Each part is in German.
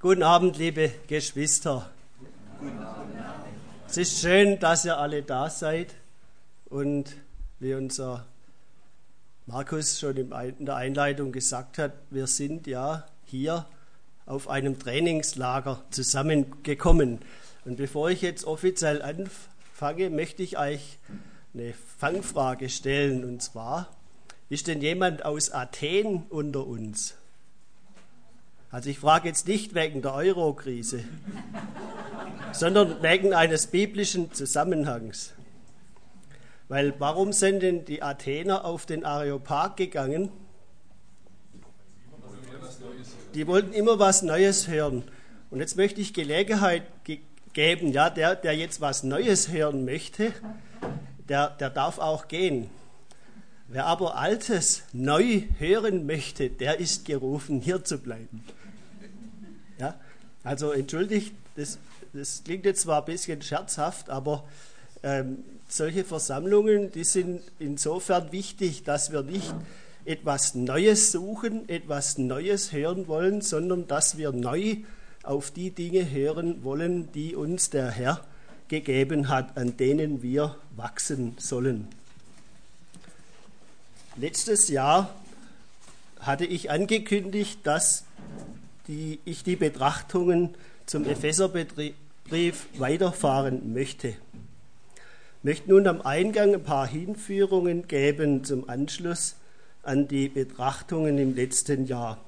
Guten Abend, liebe Geschwister. Es ist schön, dass ihr alle da seid und wie unser Markus schon in der Einleitung gesagt hat, wir sind ja hier auf einem Trainingslager zusammengekommen. Und bevor ich jetzt offiziell anfange, möchte ich euch eine Fangfrage stellen. Und zwar, ist denn jemand aus Athen unter uns? Also ich frage jetzt nicht wegen der Euro-Krise, sondern wegen eines biblischen Zusammenhangs. Weil warum sind denn die Athener auf den Areopag gegangen? Die wollten immer was Neues hören. Und jetzt möchte ich Gelegenheit geben, ja, der jetzt was Neues hören möchte, der darf auch gehen. Wer aber Altes neu hören möchte, der ist gerufen, hier zu bleiben. Ja, also entschuldigt, das klingt jetzt zwar ein bisschen scherzhaft, aber solche Versammlungen, die sind insofern wichtig, dass wir nicht etwas Neues suchen, etwas Neues hören wollen, sondern dass wir neu auf die Dinge hören wollen, die uns der Herr gegeben hat, an denen wir wachsen sollen. Letztes Jahr hatte ich angekündigt, dass ich die Betrachtungen zum Epheserbrief weiterfahren möchte. Ich möchte nun am Eingang ein paar Hinführungen geben zum Anschluss an die Betrachtungen im letzten Jahr.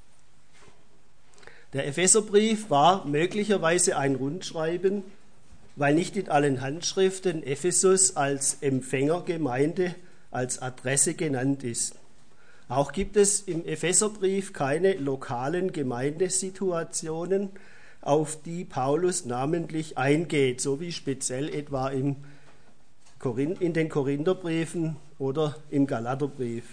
Der Epheserbrief war möglicherweise ein Rundschreiben, weil nicht in allen Handschriften Ephesus als Empfängergemeinde, als Adresse genannt ist. Auch gibt es im Epheserbrief keine lokalen Gemeindesituationen, auf die Paulus namentlich eingeht, so wie speziell etwa in den Korintherbriefen oder im Galaterbrief.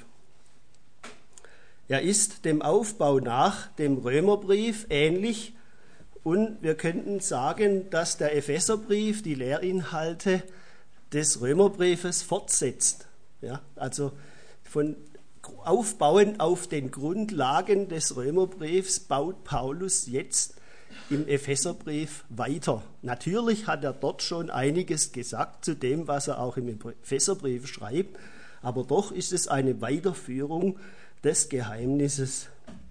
Er ist dem Aufbau nach dem Römerbrief ähnlich und wir könnten sagen, dass der Epheserbrief die Lehrinhalte des Römerbriefes fortsetzt. Ja, also aufbauend auf den Grundlagen des Römerbriefs baut Paulus jetzt im Epheserbrief weiter. Natürlich hat er dort schon einiges gesagt zu dem, was er auch im Epheserbrief schreibt, aber doch ist es eine Weiterführung des Geheimnisses.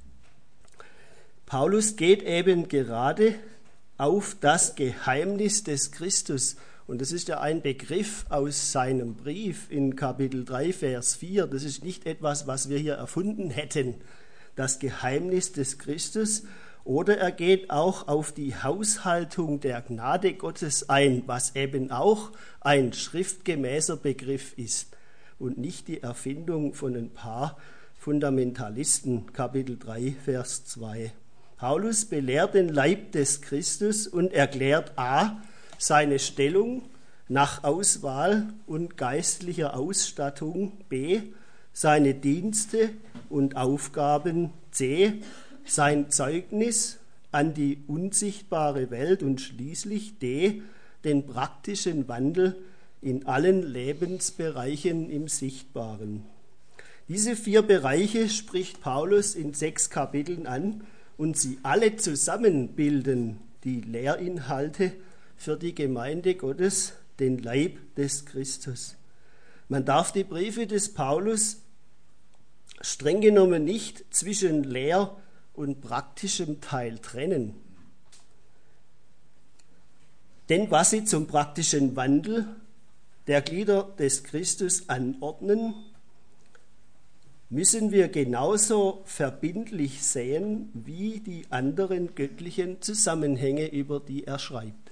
Paulus geht eben gerade auf das Geheimnis des Christus. Und das ist ja ein Begriff aus seinem Brief in Kapitel 3, Vers 4. Das ist nicht etwas, was wir hier erfunden hätten, das Geheimnis des Christus. Oder er geht auch auf die Haushaltung der Gnade Gottes ein, was eben auch ein schriftgemäßer Begriff ist und nicht die Erfindung von ein paar Fundamentalisten. Kapitel 3, Vers 2. Paulus belehrt den Leib des Christus und erklärt a. seine Stellung nach Auswahl und geistlicher Ausstattung, b. seine Dienste und Aufgaben, c. sein Zeugnis an die unsichtbare Welt und schließlich d. den praktischen Wandel in allen Lebensbereichen im Sichtbaren. Diese 4 Bereiche spricht Paulus in 6 Kapiteln an und sie alle zusammen bilden die Lehrinhalte für die Gemeinde Gottes, den Leib des Christus. Man darf die Briefe des Paulus streng genommen nicht zwischen Lehr- und praktischem Teil trennen. Denn was sie zum praktischen Wandel der Glieder des Christus anordnen, müssen wir genauso verbindlich sehen wie die anderen göttlichen Zusammenhänge, über die er schreibt.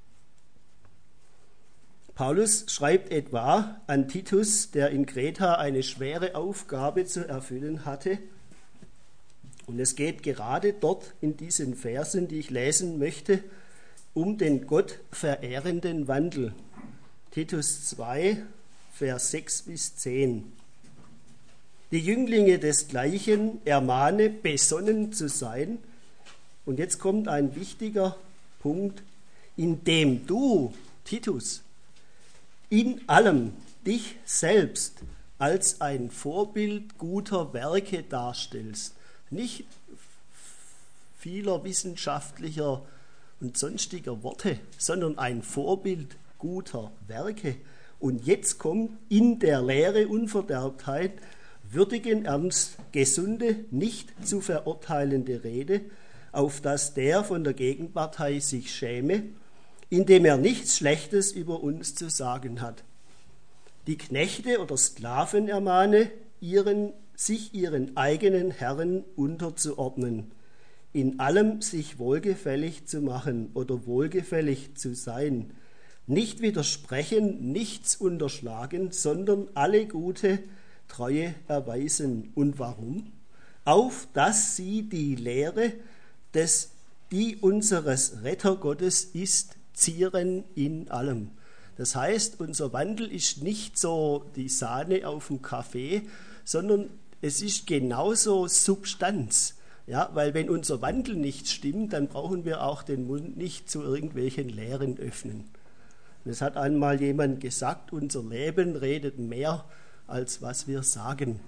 Paulus schreibt etwa an Titus, der in Kreta eine schwere Aufgabe zu erfüllen hatte. Und es geht gerade dort in diesen Versen, die ich lesen möchte, um den Gott verehrenden Wandel. Titus 2, Vers 6 bis 10. Die Jünglinge desgleichen ermahne, besonnen zu sein. Und jetzt kommt ein wichtiger Punkt, indem du, Titus, in allem dich selbst als ein Vorbild guter Werke darstellst. Nicht vieler wissenschaftlicher und sonstiger Worte, sondern ein Vorbild guter Werke. Und jetzt kommt in der Lehre Unverderbtheit, würdigen Ernst, gesunde, nicht zu verurteilende Rede, auf dass der von der Gegenpartei sich schäme, indem er nichts Schlechtes über uns zu sagen hat. Die Knechte oder Sklaven ermahne, sich ihren eigenen Herren unterzuordnen, in allem sich wohlgefällig zu machen oder wohlgefällig zu sein, nicht widersprechen, nichts unterschlagen, sondern alle gute Treue erweisen. Und warum? Auf dass sie die Lehre, die unseres Rettergottes ist, zieren in allem. Das heißt, unser Wandel ist nicht so die Sahne auf dem Kaffee, sondern es ist genauso Substanz. Ja, weil wenn unser Wandel nicht stimmt, dann brauchen wir auch den Mund nicht zu irgendwelchen Lehren öffnen. Es hat einmal jemand gesagt, unser Leben redet mehr, als was wir sagen.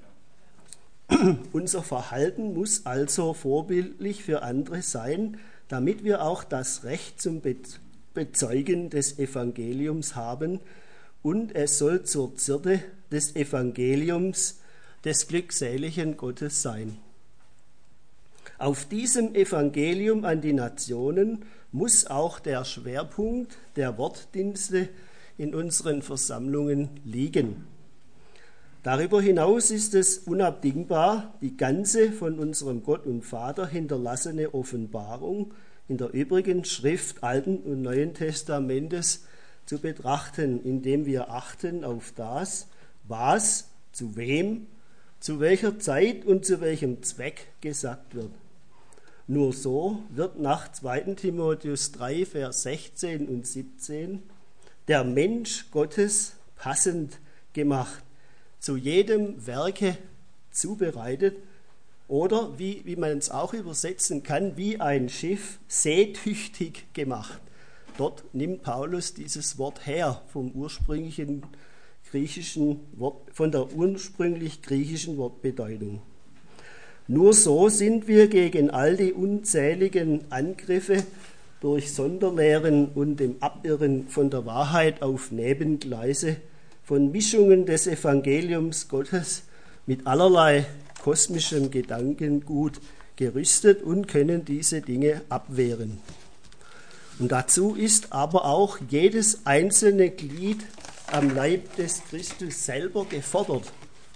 Unser Verhalten muss also vorbildlich für andere sein, damit wir auch das Recht zum Bezeugen des Evangeliums haben, und es soll zur Zierde des Evangeliums des glückseligen Gottes sein. Auf diesem Evangelium an die Nationen muss auch der Schwerpunkt der Wortdienste in unseren Versammlungen liegen. Darüber hinaus ist es unabdingbar, die ganze von unserem Gott und Vater hinterlassene Offenbarung in der übrigen Schrift Alten und Neuen Testamentes zu betrachten, indem wir achten auf das, was, zu wem, zu welcher Zeit und zu welchem Zweck gesagt wird. Nur so wird nach 2. Timotheus 3, Vers 16 und 17 der Mensch Gottes passend gemacht, zu jedem Werke zubereitet, oder wie man es auch übersetzen kann, wie ein Schiff seetüchtig gemacht. Dort nimmt Paulus dieses Wort her vom ursprünglichen griechischen Wort, von der ursprünglich griechischen Wortbedeutung. Nur so sind wir gegen all die unzähligen Angriffe durch Sonderlehren und dem Abirren von der Wahrheit auf Nebengleise, von Mischungen des Evangeliums Gottes mit allerlei kosmischem Gedankengut gerüstet und können diese Dinge abwehren. Und dazu ist aber auch jedes einzelne Glied am Leib des Christus selber gefordert.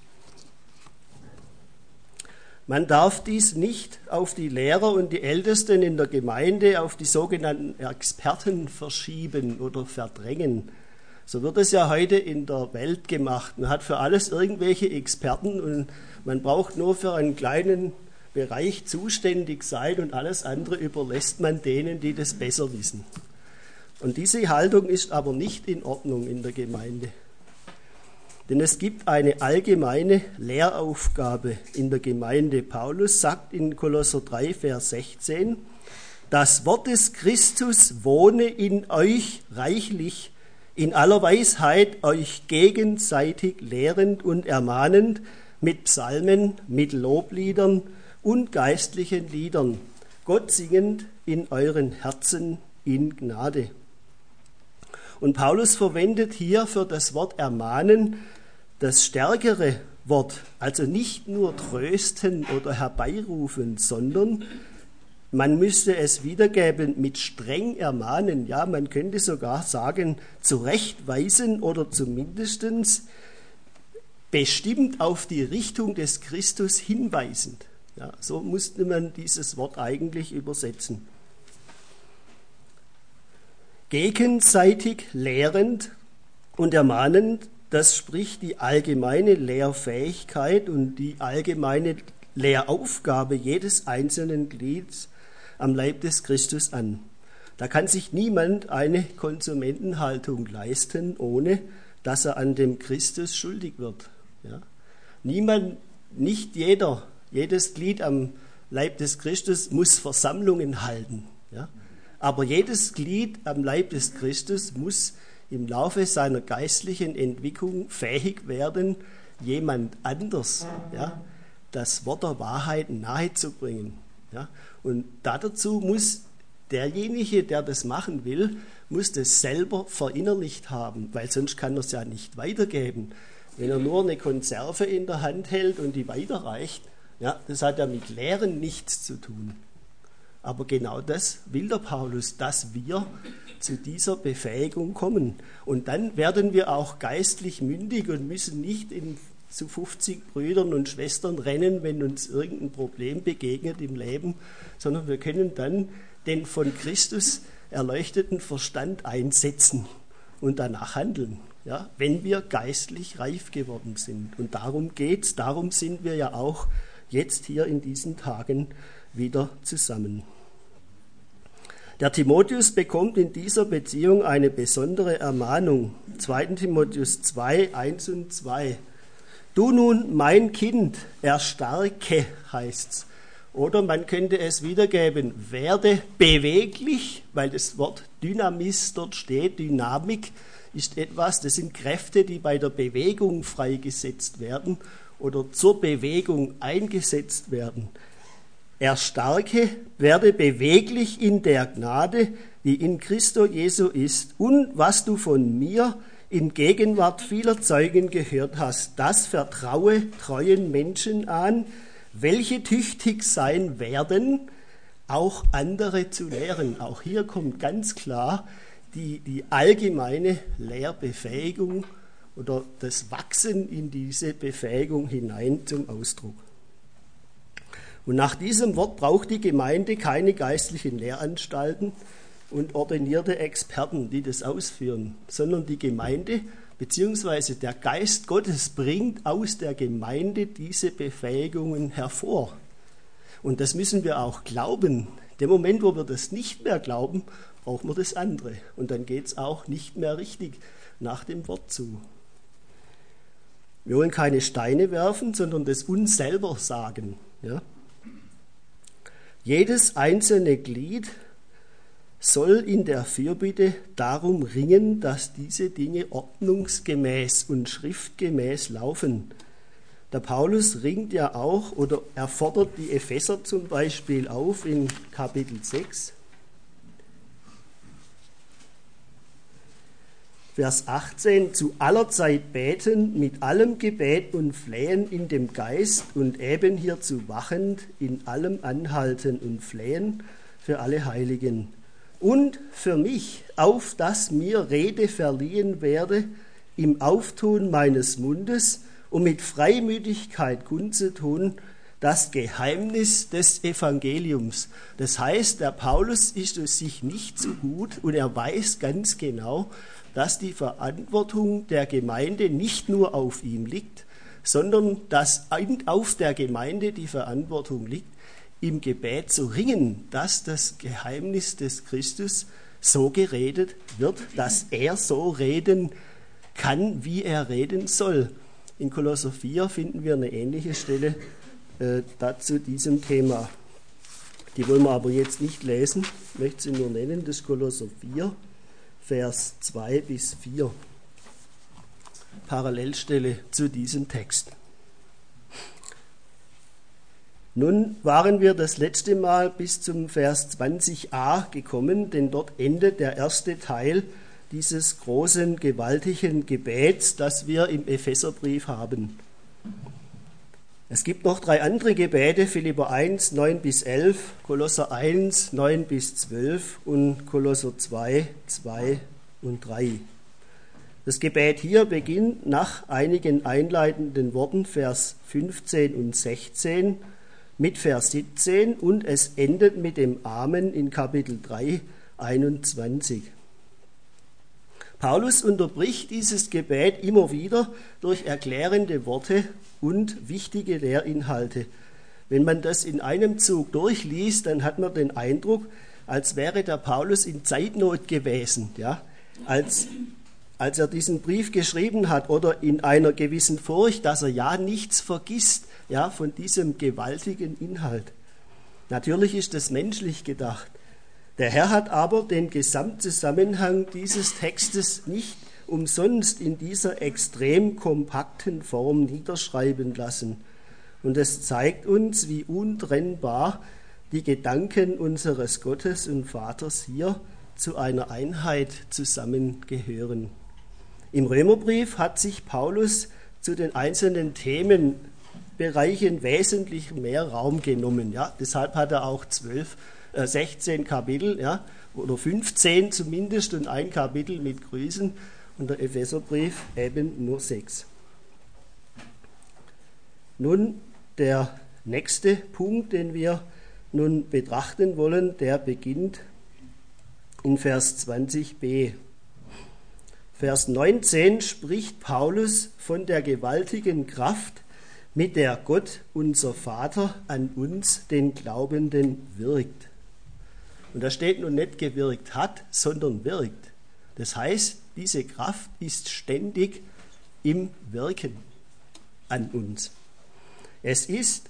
Man darf dies nicht auf die Lehrer und die Ältesten in der Gemeinde, auf die sogenannten Experten verschieben oder verdrängen. So wird es ja heute in der Welt gemacht. Man hat für alles irgendwelche Experten und man braucht nur für einen kleinen Bereich zuständig sein und alles andere überlässt man denen, die das besser wissen. Und diese Haltung ist aber nicht in Ordnung in der Gemeinde. Denn es gibt eine allgemeine Lehraufgabe in der Gemeinde. Paulus sagt in Kolosser 3, Vers 16, das Wort des Christus wohne in euch reichlich, in aller Weisheit euch gegenseitig lehrend und ermahnend mit Psalmen, mit Lobliedern und geistlichen Liedern, Gott singend in euren Herzen in Gnade. Und Paulus verwendet hier für das Wort ermahnen das stärkere Wort, also nicht nur trösten oder herbeirufen, sondern man müsste es wiedergeben mit streng ermahnen. Ja, man könnte sogar sagen, zurechtweisen oder zumindest bestimmt auf die Richtung des Christus hinweisend. Ja, so musste man dieses Wort eigentlich übersetzen. Gegenseitig lehrend und ermahnend, das spricht die allgemeine Lehrfähigkeit und die allgemeine Lehraufgabe jedes einzelnen Glieds am Leib des Christus an. Da kann sich niemand eine Konsumentenhaltung leisten, ohne dass er an dem Christus schuldig wird. Ja? Jedes Glied am Leib des Christus muss Versammlungen halten. Ja? Aber jedes Glied am Leib des Christus muss im Laufe seiner geistlichen Entwicklung fähig werden, jemand anders das Wort der Wahrheit nahezubringen. Ja? Und dazu muss derjenige, der das machen will, muss das selber verinnerlicht haben, weil sonst kann er es ja nicht weitergeben. Wenn er nur eine Konserve in der Hand hält und die weiterreicht, ja, das hat ja mit Lehren nichts zu tun. Aber genau das will der Paulus, dass wir zu dieser Befähigung kommen. Und dann werden wir auch geistlich mündig und müssen nicht zu 50 Brüdern und Schwestern rennen, wenn uns irgendein Problem begegnet im Leben, sondern wir können dann den von Christus erleuchteten Verstand einsetzen und danach handeln, ja, wenn wir geistlich reif geworden sind. Und darum geht's, darum sind wir ja auch jetzt hier in diesen Tagen wieder zusammen. Der Timotheus bekommt in dieser Beziehung eine besondere Ermahnung. 2. Timotheus 2, 1 und 2. Du nun, mein Kind, erstarke, heißt's. Oder man könnte es wiedergeben, werde beweglich, weil das Wort Dynamis dort steht. Dynamik ist etwas, das sind Kräfte, die bei der Bewegung freigesetzt werden oder zur Bewegung eingesetzt werden. Erstarke, werde beweglich in der Gnade, die in Christo Jesu ist. Und was du von mir in Gegenwart vieler Zeugen gehört hast, das vertraue treuen Menschen an, welche tüchtig sein werden, auch andere zu lehren. Auch hier kommt ganz klar die allgemeine Lehrbefähigung oder das Wachsen in diese Befähigung hinein zum Ausdruck. Und nach diesem Wort braucht die Gemeinde keine geistlichen Lehranstalten und ordinierte Experten, die das ausführen, sondern die Gemeinde bzw. der Geist Gottes bringt aus der Gemeinde diese Befähigungen hervor. Und das müssen wir auch glauben. Dem Moment, wo wir das nicht mehr glauben, brauchen wir das andere. Und dann geht es auch nicht mehr richtig nach dem Wort zu. Wir wollen keine Steine werfen, sondern das uns selber sagen. Ja? Jedes einzelne Glied soll in der Fürbitte darum ringen, dass diese Dinge ordnungsgemäß und schriftgemäß laufen. Der Paulus ringt ja auch oder er fordert die Epheser zum Beispiel auf in Kapitel 6, Vers 18, zu aller Zeit beten, mit allem Gebet und Flehen in dem Geist und eben hierzu wachend, in allem Anhalten und Flehen für alle Heiligen. Und für mich, auf dass mir Rede verliehen werde im Auftun meines Mundes, um mit Freimütigkeit kundzutun, das Geheimnis des Evangeliums. Das heißt, der Paulus ist es sich nicht so gut und er weiß ganz genau, dass die Verantwortung der Gemeinde nicht nur auf ihm liegt, sondern dass auf der Gemeinde die Verantwortung liegt, im Gebet zu ringen, dass das Geheimnis des Christus so geredet wird, dass er so reden kann, wie er reden soll. In Kolosser 4 finden wir eine ähnliche Stelle zu diesem Thema. Die wollen wir aber jetzt nicht lesen, ich möchte sie nur nennen, das ist Kolosser 4, Vers 2 bis 4. Parallelstelle zu diesem Text. Nun waren wir das letzte Mal bis zum Vers 20a gekommen, denn dort endet der erste Teil dieses großen, gewaltigen Gebets, das wir im Epheserbrief haben. Es gibt noch 3 andere Gebete, Philipper 1, 9 bis 11, Kolosser 1, 9 bis 12 und Kolosser 2, 2 und 3. Das Gebet hier beginnt nach einigen einleitenden Worten, Vers 15 und 16, mit Vers 17 und es endet mit dem Amen in Kapitel 3, 21. Paulus unterbricht dieses Gebet immer wieder durch erklärende Worte und wichtige Lehrinhalte. Wenn man das in einem Zug durchliest, dann hat man den Eindruck, als wäre der Paulus in Zeitnot gewesen, ja? Als er diesen Brief geschrieben hat oder in einer gewissen Furcht, dass er ja nichts vergisst, ja, von diesem gewaltigen Inhalt. Natürlich ist das menschlich gedacht. Der Herr hat aber den Gesamtzusammenhang dieses Textes nicht umsonst in dieser extrem kompakten Form niederschreiben lassen. Und es zeigt uns, wie untrennbar die Gedanken unseres Gottes und Vaters hier zu einer Einheit zusammengehören. Im Römerbrief hat sich Paulus zu den einzelnen Themenbereichen wesentlich mehr Raum genommen. Ja? Deshalb hat er auch 16 Kapitel, ja? Oder 15 zumindest und ein Kapitel mit Grüßen und der Epheserbrief eben nur 6. Nun, der nächste Punkt, den wir nun betrachten wollen, der beginnt in Vers 20b. Vers 19 spricht Paulus von der gewaltigen Kraft, mit der Gott, unser Vater, an uns, den Glaubenden, wirkt. Und da steht nun nicht gewirkt hat, sondern wirkt. Das heißt, diese Kraft ist ständig im Wirken an uns. Es ist,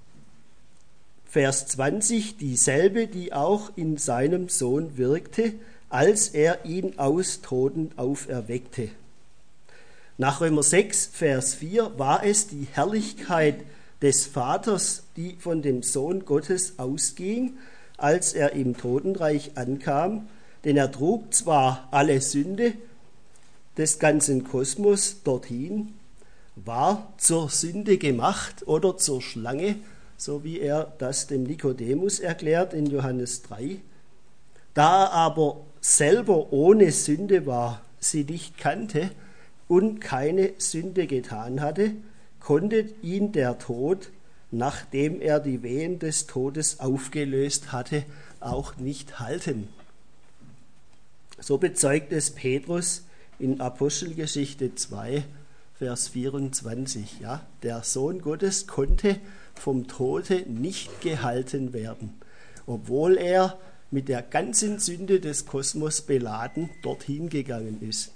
Vers 20, dieselbe, die auch in seinem Sohn wirkte, als er ihn aus Toten auferweckte. Nach Römer 6, Vers 4 war es die Herrlichkeit des Vaters, die von dem Sohn Gottes ausging, als er im Totenreich ankam, denn er trug zwar alle Sünde des ganzen Kosmos dorthin, war zur Sünde gemacht oder zur Schlange, so wie er das dem Nikodemus erklärt in Johannes 3. Da er aber selber ohne Sünde war, sie nicht kannte und keine Sünde getan hatte, konnte ihn der Tod, nachdem er die Wehen des Todes aufgelöst hatte, auch nicht halten. So bezeugt es Petrus in Apostelgeschichte 2, Vers 24. Ja, der Sohn Gottes konnte vom Tode nicht gehalten werden, obwohl er mit der ganzen Sünde des Kosmos beladen dorthin gegangen ist.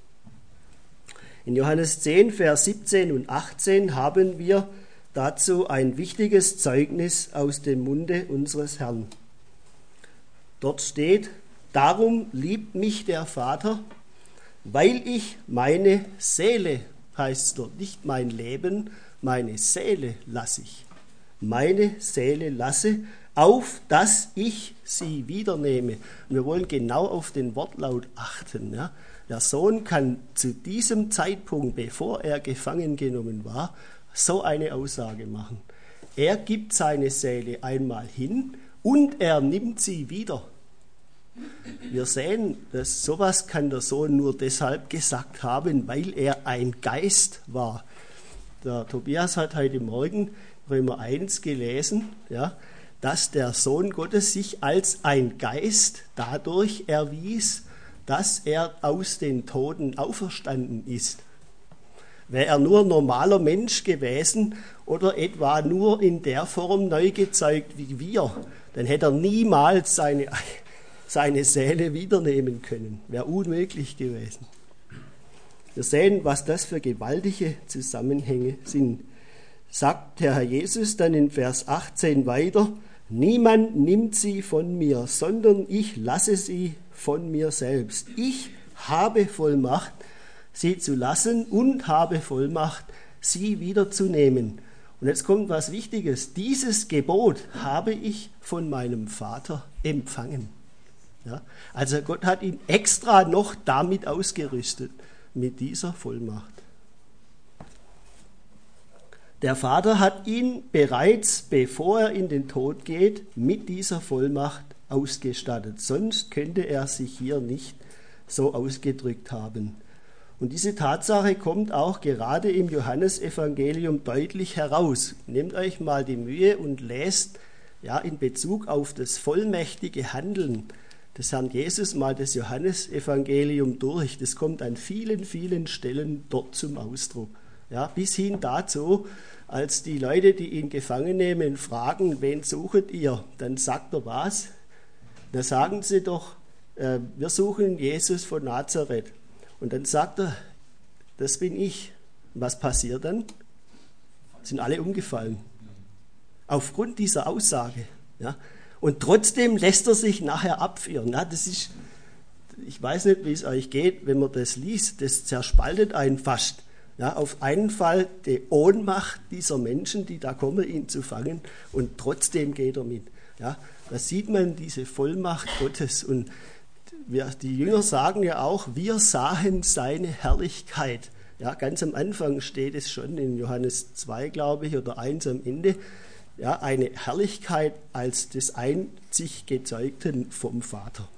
In Johannes 10, Vers 17 und 18 haben wir dazu ein wichtiges Zeugnis aus dem Munde unseres Herrn. Dort steht: Darum liebt mich der Vater, weil ich meine Seele, heißt es dort, nicht mein Leben, meine Seele lasse ich. Meine Seele lasse, auf dass ich sie wiedernehme. Und wir wollen genau auf den Wortlaut achten. Ja. Der Sohn kann zu diesem Zeitpunkt, bevor er gefangen genommen war, so eine Aussage machen. Er gibt seine Seele einmal hin und er nimmt sie wieder. Wir sehen, dass sowas kann der Sohn nur deshalb gesagt haben, weil er ein Geist war. Der Tobias hat heute Morgen Römer 1 gelesen, ja, dass der Sohn Gottes sich als ein Geist dadurch erwies, dass er aus den Toten auferstanden ist. Wäre er nur normaler Mensch gewesen oder etwa nur in der Form neu gezeugt wie wir, dann hätte er niemals seine Seele wiedernehmen können. Wäre unmöglich gewesen. Wir sehen, was das für gewaltige Zusammenhänge sind. Sagt der Herr Jesus dann in Vers 18 weiter: Niemand nimmt sie von mir, sondern ich lasse sie von mir selbst. Ich habe Vollmacht, sie zu lassen und habe Vollmacht, sie wiederzunehmen. Und jetzt kommt was Wichtiges. Dieses Gebot habe ich von meinem Vater empfangen. Ja, also Gott hat ihn extra noch damit ausgerüstet, mit dieser Vollmacht. Der Vater hat ihn bereits, bevor er in den Tod geht, mit dieser Vollmacht ausgestattet. Sonst könnte er sich hier nicht so ausgedrückt haben. Und diese Tatsache kommt auch gerade im Johannesevangelium deutlich heraus. Nehmt euch mal die Mühe und lest ja in Bezug auf das vollmächtige Handeln des Herrn Jesus mal das Johannesevangelium durch. Das kommt an vielen, vielen Stellen dort zum Ausdruck. Ja, bis hin dazu, als die Leute, die ihn gefangen nehmen, fragen, wen sucht ihr? Dann sagt er was? Da sagen sie doch, wir suchen Jesus von Nazareth. Und dann sagt er, das bin ich. Und was passiert dann? Sind alle umgefallen. Aufgrund dieser Aussage. Ja. Und trotzdem lässt er sich nachher abführen. Ja, das ist, ich weiß nicht, wie es euch geht, wenn man das liest, das zerspaltet einen fast. Ja, auf einen Fall die Ohnmacht dieser Menschen, die da kommen, ihn zu fangen, und trotzdem geht er mit. Ja, da sieht man diese Vollmacht Gottes. Und die Jünger sagen ja auch, wir sahen seine Herrlichkeit. Ja, ganz am Anfang steht es schon in Johannes 2, glaube ich, oder 1 am Ende. Ja, eine Herrlichkeit als des einzig Gezeugten vom Vater.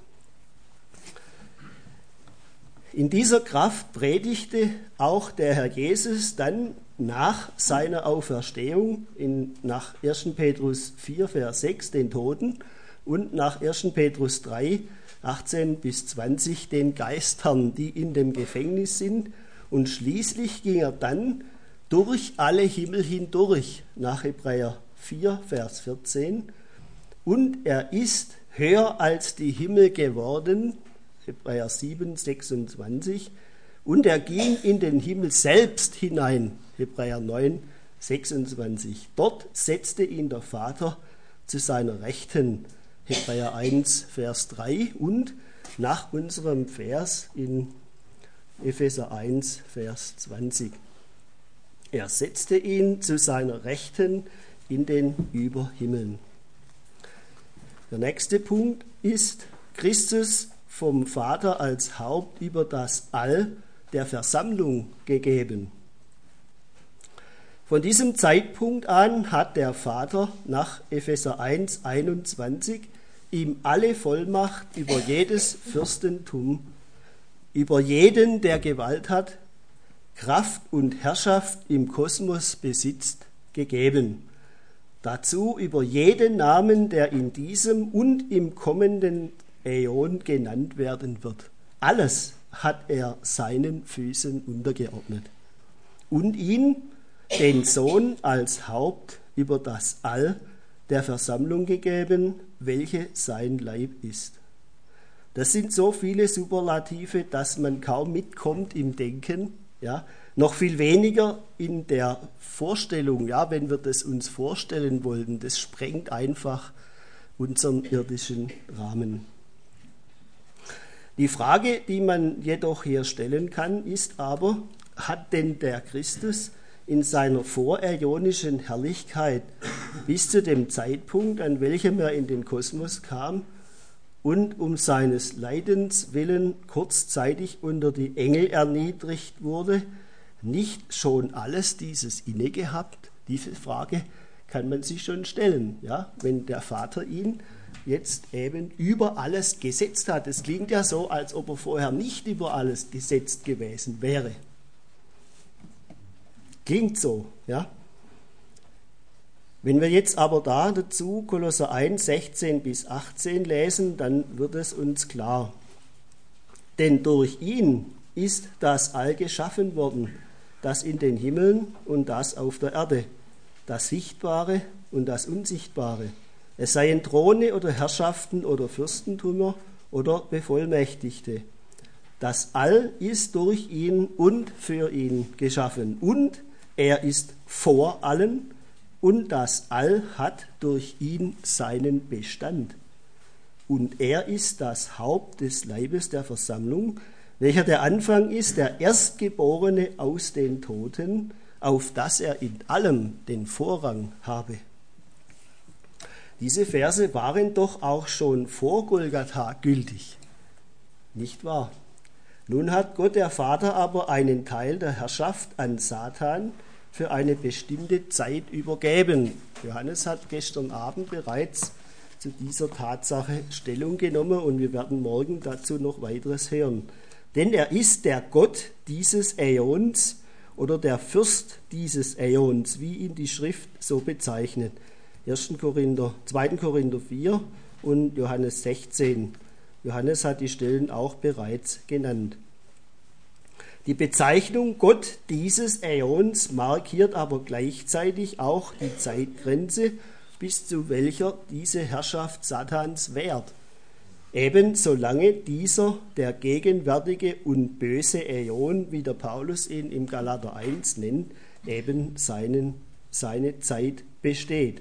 In dieser Kraft predigte auch der Herr Jesus dann nach seiner Auferstehung nach 1. Petrus 4, Vers 6 den Toten und nach 1. Petrus 3, 18 bis 20 den Geistern, die in dem Gefängnis sind. Und schließlich ging er dann durch alle Himmel hindurch, nach Hebräer 4, Vers 14. Und er ist höher als die Himmel geworden, Hebräer 7, 26. Und er ging in den Himmel selbst hinein, Hebräer 9, 26. Dort setzte ihn der Vater zu seiner Rechten, Hebräer 1, Vers 3. Und nach unserem Vers in Epheser 1, Vers 20. Er setzte ihn zu seiner Rechten in den Überhimmeln. Der nächste Punkt ist Christus vom Vater als Haupt über das All der Versammlung gegeben. Von diesem Zeitpunkt an hat der Vater nach Epheser 1, 21 ihm alle Vollmacht über jedes Fürstentum, über jeden, der Gewalt hat, Kraft und Herrschaft im Kosmos besitzt, gegeben. Dazu über jeden Namen, der in diesem und im kommenden Äon genannt werden wird. Alles hat er seinen Füßen untergeordnet. Und ihn, den Sohn, als Haupt über das All der Versammlung gegeben, welche sein Leib ist. Das sind so viele Superlative, dass man kaum mitkommt im Denken, ja, noch viel weniger in der Vorstellung, ja, wenn wir das uns vorstellen wollten. Das sprengt einfach unseren irdischen Rahmen. Die Frage, die man jedoch hier stellen kann, ist aber, hat denn der Christus in seiner voräonischen Herrlichkeit bis zu dem Zeitpunkt, an welchem er in den Kosmos kam und um seines Leidens willen kurzzeitig unter die Engel erniedrigt wurde, nicht schon alles dieses inne gehabt? Diese Frage kann man sich schon stellen, ja? Wenn der Vater ihn jetzt eben über alles gesetzt hat. Es klingt ja so, als ob er vorher nicht über alles gesetzt gewesen wäre. Klingt so, ja. Wenn wir jetzt aber dazu Kolosser 1, 16 bis 18 lesen, dann wird es uns klar. Denn durch ihn ist das All geschaffen worden, das in den Himmeln und das auf der Erde, das Sichtbare und das Unsichtbare. Es seien Throne oder Herrschaften oder Fürstentümer oder Bevollmächtigte. Das All ist durch ihn und für ihn geschaffen. Und er ist vor allen und das All hat durch ihn seinen Bestand. Und er ist das Haupt des Leibes der Versammlung, welcher der Anfang ist, der Erstgeborene aus den Toten, auf dass er in allem den Vorrang habe. Diese Verse waren doch auch schon vor Golgatha gültig, nicht wahr? Nun hat Gott der Vater aber einen Teil der Herrschaft an Satan für eine bestimmte Zeit übergeben. Johannes hat gestern Abend bereits zu dieser Tatsache Stellung genommen und wir werden morgen dazu noch weiteres hören. Denn er ist der Gott dieses Äons oder der Fürst dieses Äons, wie ihn die Schrift so bezeichnet. 2. Korinther 4 und Johannes 16. Johannes hat die Stellen auch bereits genannt. Die Bezeichnung Gott dieses Äons markiert aber gleichzeitig auch die Zeitgrenze, bis zu welcher diese Herrschaft Satans währt. Eben solange dieser, der gegenwärtige und böse Äon, wie der Paulus ihn im Galater 1 nennt, eben seine Zeit besteht.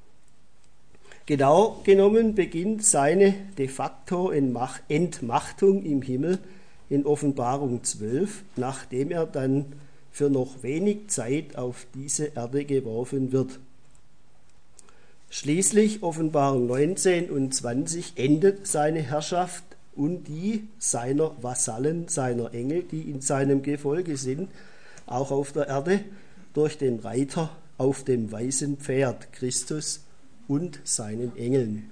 Genau genommen beginnt seine de facto Entmachtung im Himmel in Offenbarung 12, nachdem er dann für noch wenig Zeit auf diese Erde geworfen wird. Schließlich Offenbarung 19 und 20 endet seine Herrschaft und die seiner Vasallen, seiner Engel, die in seinem Gefolge sind, auch auf der Erde, durch den Reiter auf dem weißen Pferd, Christus und seinen Engeln.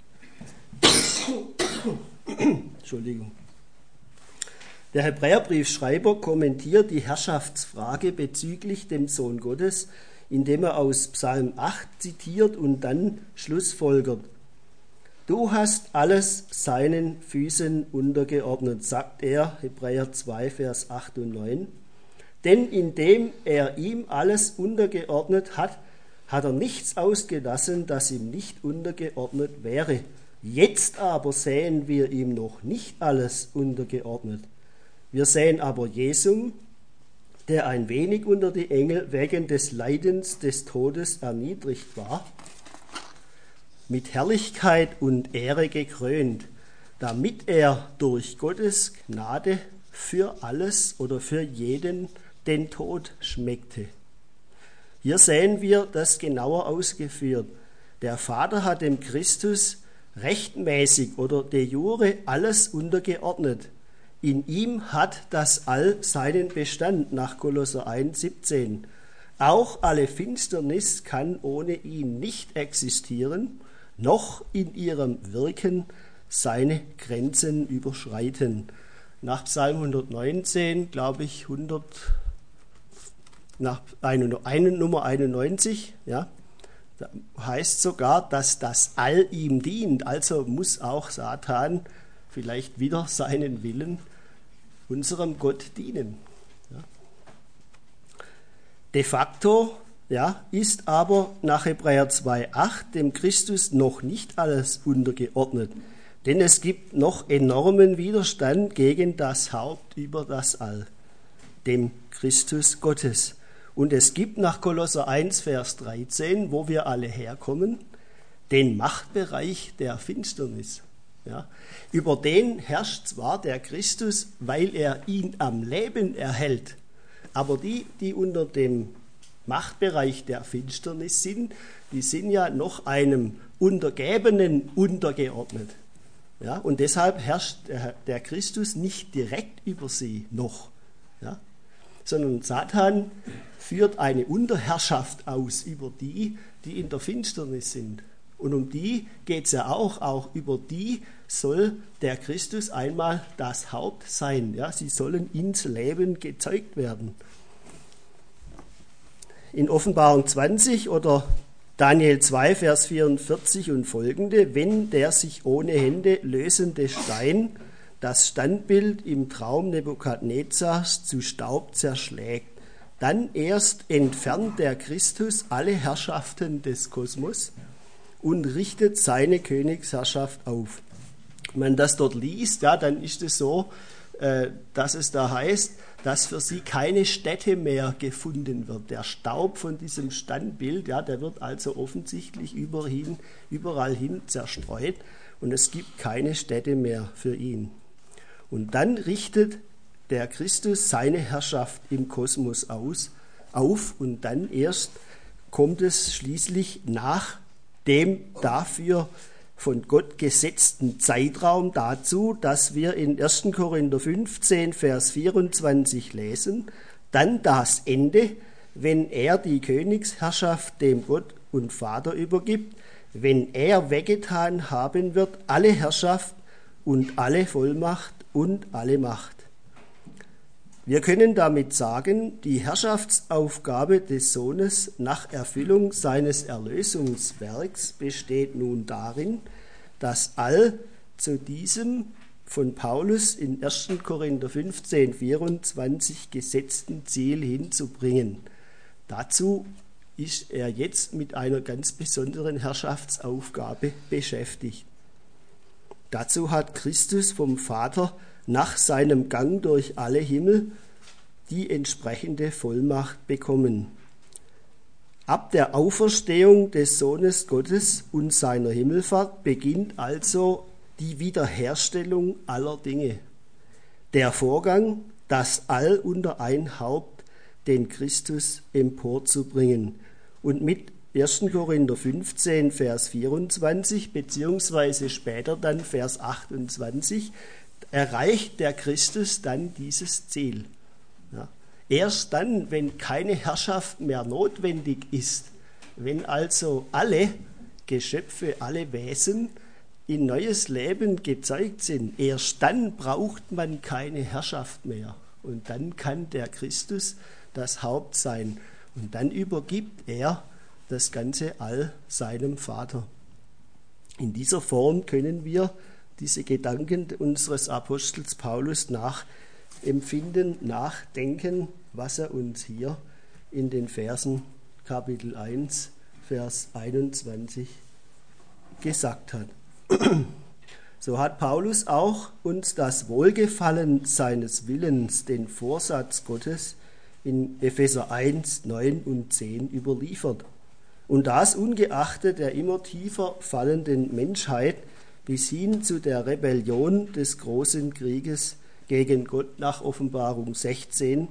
Entschuldigung. Der Hebräerbriefschreiber kommentiert die Herrschaftsfrage bezüglich dem Sohn Gottes, indem er aus Psalm 8 zitiert und dann schlussfolgert. Du hast alles seinen Füßen untergeordnet, sagt er, Hebräer 2, Vers 8 und 9. Denn indem er ihm alles untergeordnet hat, hat er nichts ausgelassen, das ihm nicht untergeordnet wäre. Jetzt aber sehen wir ihm noch nicht alles untergeordnet. Wir sehen aber Jesum, der ein wenig unter die Engel wegen des Leidens des Todes erniedrigt war, mit Herrlichkeit und Ehre gekrönt, damit er durch Gottes Gnade für alles oder für jeden den Tod schmeckte. Hier sehen wir das genauer ausgeführt. Der Vater hat dem Christus rechtmäßig oder de jure alles untergeordnet. In ihm hat das All seinen Bestand, nach Kolosser 1, 17. Auch alle Finsternis kann ohne ihn nicht existieren, noch in ihrem Wirken seine Grenzen überschreiten. Nach Psalm 119, glaube ich, nach Nummer 91, ja, da heißt sogar, dass das All ihm dient. Also muss auch Satan vielleicht wieder seinen Willen unserem Gott dienen. Ja. De facto ist aber nach Hebräer 2,8 dem Christus noch nicht alles untergeordnet, denn es gibt noch enormen Widerstand gegen das Haupt über das All, dem Christus Gottes. Und es gibt nach Kolosser 1, Vers 13, wo wir alle herkommen, den Machtbereich der Finsternis. Ja, über den herrscht zwar der Christus, weil er ihn am Leben erhält, aber die unter dem Machtbereich der Finsternis sind, die sind ja noch einem Untergebenen untergeordnet. Ja, und deshalb herrscht der Christus nicht direkt über sie noch, ja, sondern Satan führt eine Unterherrschaft aus über die in der Finsternis sind. Und um die geht es ja auch über die soll der Christus einmal das Haupt sein. Ja, sie sollen ins Leben gezeugt werden. In Offenbarung 20 oder Daniel 2, Vers 44 und folgende, wenn der sich ohne Hände lösende Stein das Standbild im Traum Nebukadnezars zu Staub zerschlägt, dann erst entfernt der Christus alle Herrschaften des Kosmos und richtet seine Königsherrschaft auf. Wenn man das dort liest, ja, dann ist es so, dass es da heißt, dass für sie keine Stätte mehr gefunden wird. Der Staub von diesem Standbild, ja, der wird also offensichtlich überall hin zerstreut und es gibt keine Stätte mehr für ihn. Und dann richtet der Christus seine Herrschaft im Kosmos auf und dann erst kommt es schließlich nach dem dafür von Gott gesetzten Zeitraum dazu, dass wir in 1. Korinther 15, Vers 24 lesen, dann das Ende, wenn er die Königsherrschaft dem Gott und Vater übergibt, wenn er weggetan haben wird, alle Herrschaft und alle Vollmacht und alle Macht. Wir können damit sagen, die Herrschaftsaufgabe des Sohnes nach Erfüllung seines Erlösungswerks besteht nun darin, das All zu diesem von Paulus in 1. Korinther 15, 24 gesetzten Ziel hinzubringen. Dazu ist er jetzt mit einer ganz besonderen Herrschaftsaufgabe beschäftigt. Dazu hat Christus vom Vater nach seinem Gang durch alle Himmel die entsprechende Vollmacht bekommen. Ab der Auferstehung des Sohnes Gottes und seiner Himmelfahrt beginnt also die Wiederherstellung aller Dinge. Der Vorgang, das All unter ein Haupt, den Christus emporzubringen und mit 1. Korinther 15, Vers 24, beziehungsweise später dann Vers 28, erreicht der Christus dann dieses Ziel. Ja. Erst dann, wenn keine Herrschaft mehr notwendig ist, wenn also alle Geschöpfe, alle Wesen in neues Leben gezeugt sind, erst dann braucht man keine Herrschaft mehr. Und dann kann der Christus das Haupt sein. Und dann übergibt er das ganze All seinem Vater. In dieser Form können wir diese Gedanken unseres Apostels Paulus nachempfinden, nachdenken, was er uns hier in den Versen Kapitel 1, Vers 21 gesagt hat. So hat Paulus auch uns das Wohlgefallen seines Willens, den Vorsatz Gottes, in Epheser 1, 9 und 10 überliefert. Und das ungeachtet der immer tiefer fallenden Menschheit bis hin zu der Rebellion des großen Krieges gegen Gott nach Offenbarung 16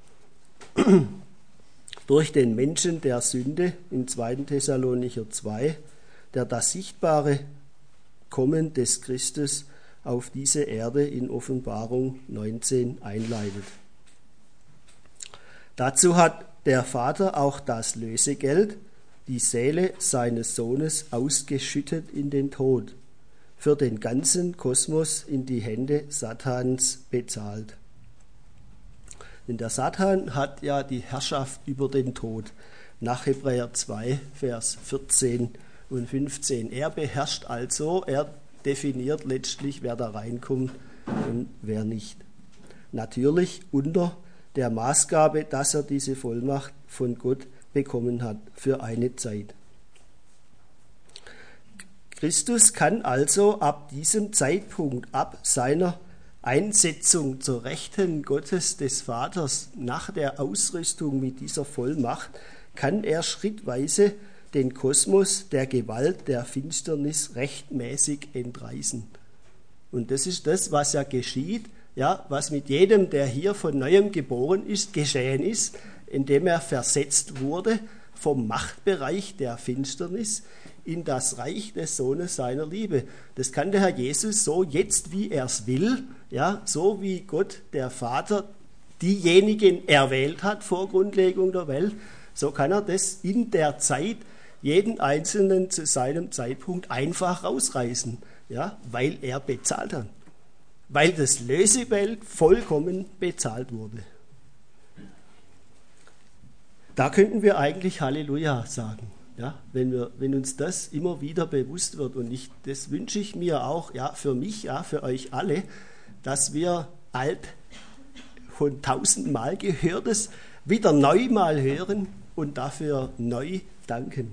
durch den Menschen der Sünde in 2. Thessalonicher 2, der das sichtbare Kommen des Christus auf diese Erde in Offenbarung 19 einleitet. Dazu hat der Vater auch das Lösegeld, die Seele seines Sohnes, ausgeschüttet in den Tod, für den ganzen Kosmos in die Hände Satans bezahlt. Denn der Satan hat ja die Herrschaft über den Tod, nach Hebräer 2, Vers 14 und 15. Er beherrscht also, er definiert letztlich, wer da reinkommt und wer nicht. Natürlich unter der Maßgabe, dass er diese Vollmacht von Gott bekommen hat für eine Zeit. Christus kann also ab diesem Zeitpunkt, ab seiner Einsetzung zur Rechten Gottes des Vaters, nach der Ausrüstung mit dieser Vollmacht, kann er schrittweise den Kosmos der Gewalt der Finsternis rechtmäßig entreißen. Und das ist das, was ja geschieht, ja, was mit jedem, der hier von Neuem geboren ist, geschehen ist, indem er versetzt wurde vom Machtbereich der Finsternis in das Reich des Sohnes seiner Liebe. Das kann der Herr Jesus so jetzt, wie er es will, ja, so wie Gott, der Vater, diejenigen erwählt hat vor Grundlegung der Welt, so kann er das in der Zeit jeden Einzelnen zu seinem Zeitpunkt einfach rausreißen, ja, weil er bezahlt hat, weil das Lösegeld vollkommen bezahlt wurde. Da könnten wir eigentlich Halleluja sagen, ja, wenn uns das immer wieder bewusst wird. Und das wünsche ich mir auch, ja, für mich, ja, für euch alle, dass wir schon 1000-mal Gehörtes wieder neu mal hören und dafür neu danken.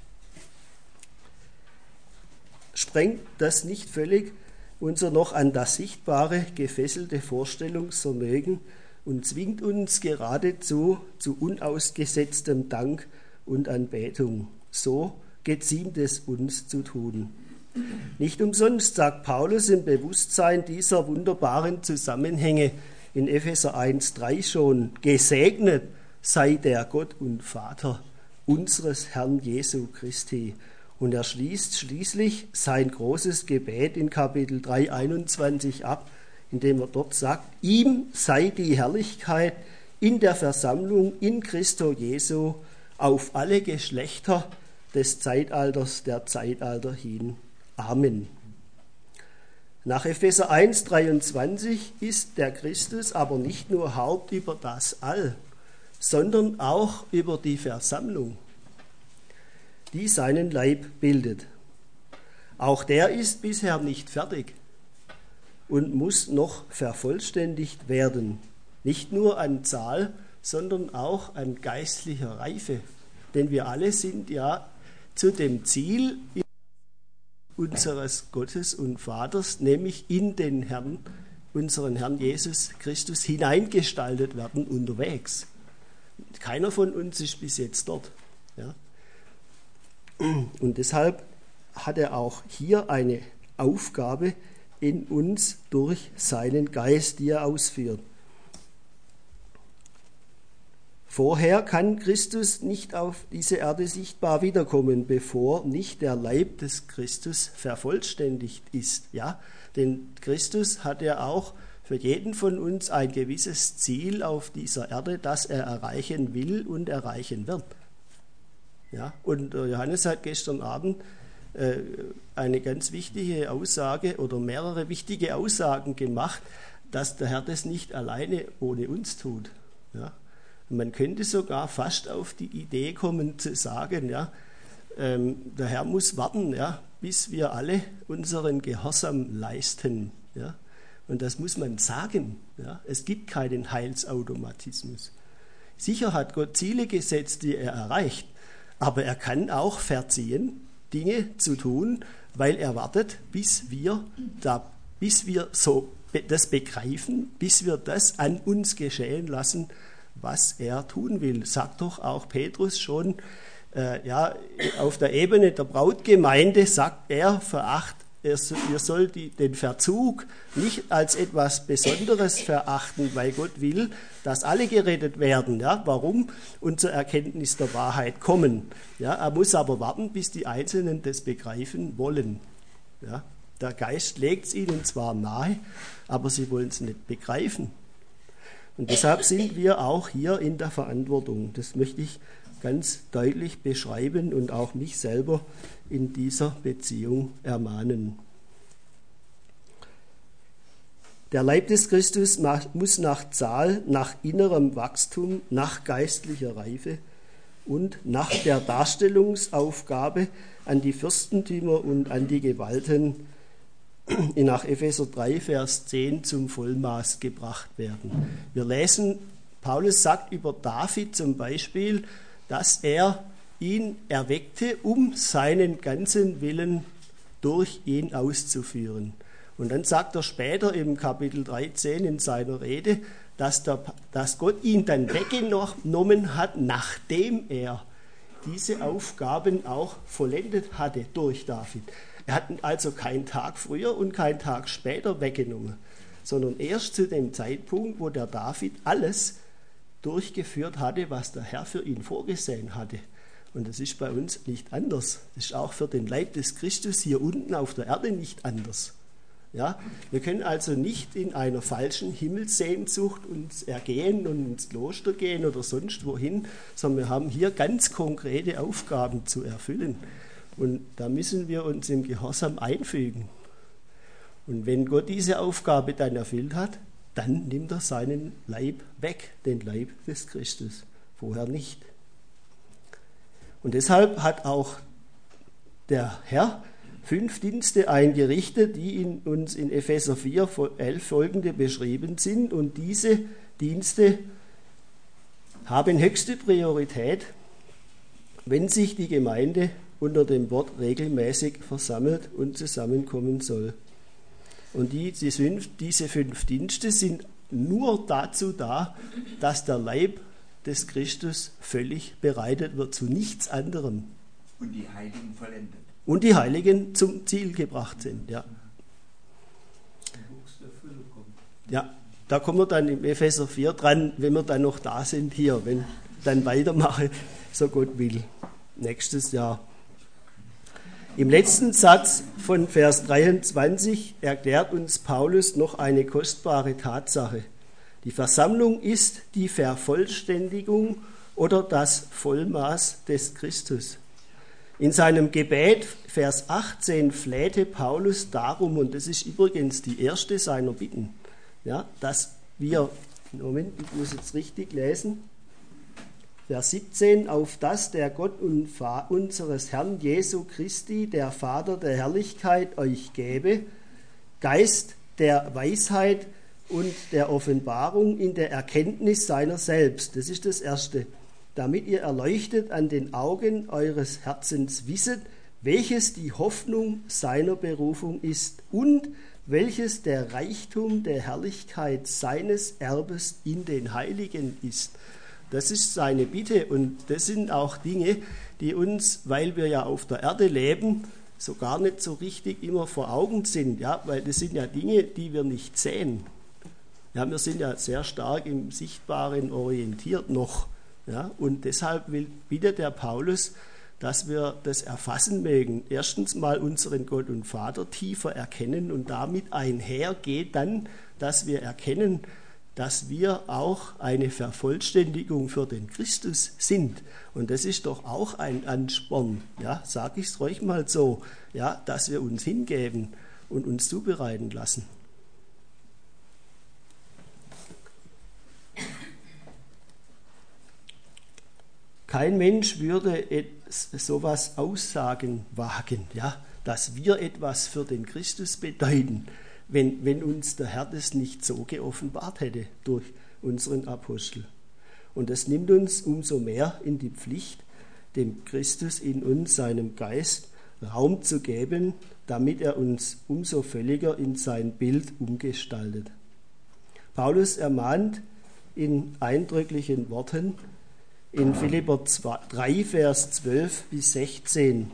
Sprengt das nicht völlig unser noch an das Sichtbare gefesselte Vorstellungsvermögen und zwingt uns geradezu zu unausgesetztem Dank und Anbetung. So geziemt es uns zu tun. Nicht umsonst sagt Paulus im Bewusstsein dieser wunderbaren Zusammenhänge in Epheser 1,3 schon: Gesegnet sei der Gott und Vater unseres Herrn Jesu Christi. Und er schließt schließlich sein großes Gebet in Kapitel 3,21 ab, indem er dort sagt: Ihm sei die Herrlichkeit in der Versammlung in Christo Jesu auf alle Geschlechter des Zeitalters der Zeitalter hin. Amen. Nach Epheser 1,23 ist der Christus aber nicht nur Haupt über das All, sondern auch über die Versammlung, die seinen Leib bildet. Auch der ist bisher nicht fertig und muss noch vervollständigt werden, nicht nur an Zahl, sondern auch an geistlicher Reife. Denn wir alle sind ja zu dem Ziel unseres Gottes und Vaters, nämlich in den Herrn, unseren Herrn Jesus Christus, hineingestaltet werden unterwegs. Keiner von uns ist bis jetzt dort. Ja? Und deshalb hat er auch hier eine Aufgabe in uns durch seinen Geist, die er ausführt. Vorher kann Christus nicht auf diese Erde sichtbar wiederkommen, bevor nicht der Leib des Christus vervollständigt ist. Ja? Denn Christus hat ja auch für jeden von uns ein gewisses Ziel auf dieser Erde, das er erreichen will und erreichen wird. Ja? Und Johannes hat gestern Abend eine ganz wichtige Aussage oder mehrere wichtige Aussagen gemacht, dass der Herr das nicht alleine ohne uns tut. Ja? Man könnte sogar fast auf die Idee kommen zu sagen, ja, der Herr muss warten, ja, bis wir alle unseren Gehorsam leisten. Ja. Und das muss man sagen. Ja. Es gibt keinen Heilsautomatismus. Sicher hat Gott Ziele gesetzt, die er erreicht, aber er kann auch verziehen, Dinge zu tun, weil er wartet, bis wir das begreifen, bis wir das an uns geschehen lassen, was er tun will. Sagt doch auch Petrus schon, auf der Ebene der Brautgemeinde sagt er, ihr sollt den Verzug nicht als etwas Besonderes verachten, weil Gott will, dass alle gerettet werden. Ja? Warum? Und zur Erkenntnis der Wahrheit kommen. Ja? Er muss aber warten, bis die Einzelnen das begreifen wollen. Ja? Der Geist legt es ihnen zwar nahe, aber sie wollen es nicht begreifen. Und deshalb sind wir auch hier in der Verantwortung. Das möchte ich ganz deutlich beschreiben und auch mich selber in dieser Beziehung ermahnen. Der Leib des Christus muss nach Zahl, nach innerem Wachstum, nach geistlicher Reife und nach der Darstellungsaufgabe an die Fürstentümer und an die Gewalten nach Epheser 3, Vers 10 zum Vollmaß gebracht werden. Wir lesen, Paulus sagt über David zum Beispiel, dass er ihn erweckte, um seinen ganzen Willen durch ihn auszuführen. Und dann sagt er später im Kapitel 13 in seiner Rede, dass Gott ihn dann weggenommen hat, nachdem er diese Aufgaben auch vollendet hatte durch David. Er hat ihn also keinen Tag früher und keinen Tag später weggenommen, sondern erst zu dem Zeitpunkt, wo der David alles durchgeführt hatte, was der Herr für ihn vorgesehen hatte. Und das ist bei uns nicht anders. Das ist auch für den Leib des Christus hier unten auf der Erde nicht anders. Ja? Wir können also nicht in einer falschen Himmelssehnsucht uns ergehen und ins Kloster gehen oder sonst wohin, sondern wir haben hier ganz konkrete Aufgaben zu erfüllen. Und da müssen wir uns im Gehorsam einfügen. Und wenn Gott diese Aufgabe dann erfüllt hat, dann nimmt er seinen Leib weg, den Leib des Christus. Vorher nicht. Und deshalb hat auch der Herr 5 Dienste eingerichtet, die uns in Epheser 4, 11 folgende beschrieben sind. Und diese Dienste haben höchste Priorität, wenn sich die Gemeinde unter dem Wort regelmäßig versammelt und zusammenkommen soll. Und diese 5 Dienste sind nur dazu da, dass der Leib des Christus völlig bereitet wird, zu nichts anderem. Und die Heiligen vollendet. Und die Heiligen zum Ziel gebracht sind. Ja, ja, da kommen wir dann im Epheser 4 dran, wenn wir dann noch da sind hier, wenn dann weitermache, so Gott will, nächstes Jahr. Im letzten Satz von Vers 23 erklärt uns Paulus noch eine kostbare Tatsache. Die Versammlung ist die Vervollständigung oder das Vollmaß des Christus. In seinem Gebet, Vers 18, flehte Paulus darum, und das ist übrigens die erste seiner Bitten, ja, dass wir, Moment, ich muss jetzt richtig lesen, Vers 17, auf dass der Gott und unseres Herrn Jesu Christi, der Vater der Herrlichkeit, euch gebe, Geist der Weisheit und der Offenbarung in der Erkenntnis seiner selbst. Das ist das Erste. Damit ihr erleuchtet an den Augen eures Herzens wisset, welches die Hoffnung seiner Berufung ist und welches der Reichtum der Herrlichkeit seines Erbes in den Heiligen ist. Das ist seine Bitte und das sind auch Dinge, die uns, weil wir ja auf der Erde leben, so gar nicht so richtig immer vor Augen sind, ja, weil das sind ja Dinge, die wir nicht sehen. Ja, wir sind ja sehr stark im Sichtbaren orientiert noch, Ja, und deshalb bittet der Paulus, dass wir das erfassen mögen. Erstens mal unseren Gott und Vater tiefer erkennen und damit einhergeht dann, dass wir erkennen, dass wir auch eine Vervollständigung für den Christus sind. Und das ist doch auch ein Ansporn, ja, sage ich es ruhig mal so, ja, dass wir uns hingeben und uns zubereiten lassen. Kein Mensch würde sowas Aussagen wagen, ja, dass wir etwas für den Christus bedeuten, wenn uns der Herr das nicht so geoffenbart hätte durch unseren Apostel. Und das nimmt uns umso mehr in die Pflicht, dem Christus in uns, seinem Geist, Raum zu geben, damit er uns umso völliger in sein Bild umgestaltet. Paulus ermahnt in eindrücklichen Worten in Philipper 3, Vers 12 bis 16.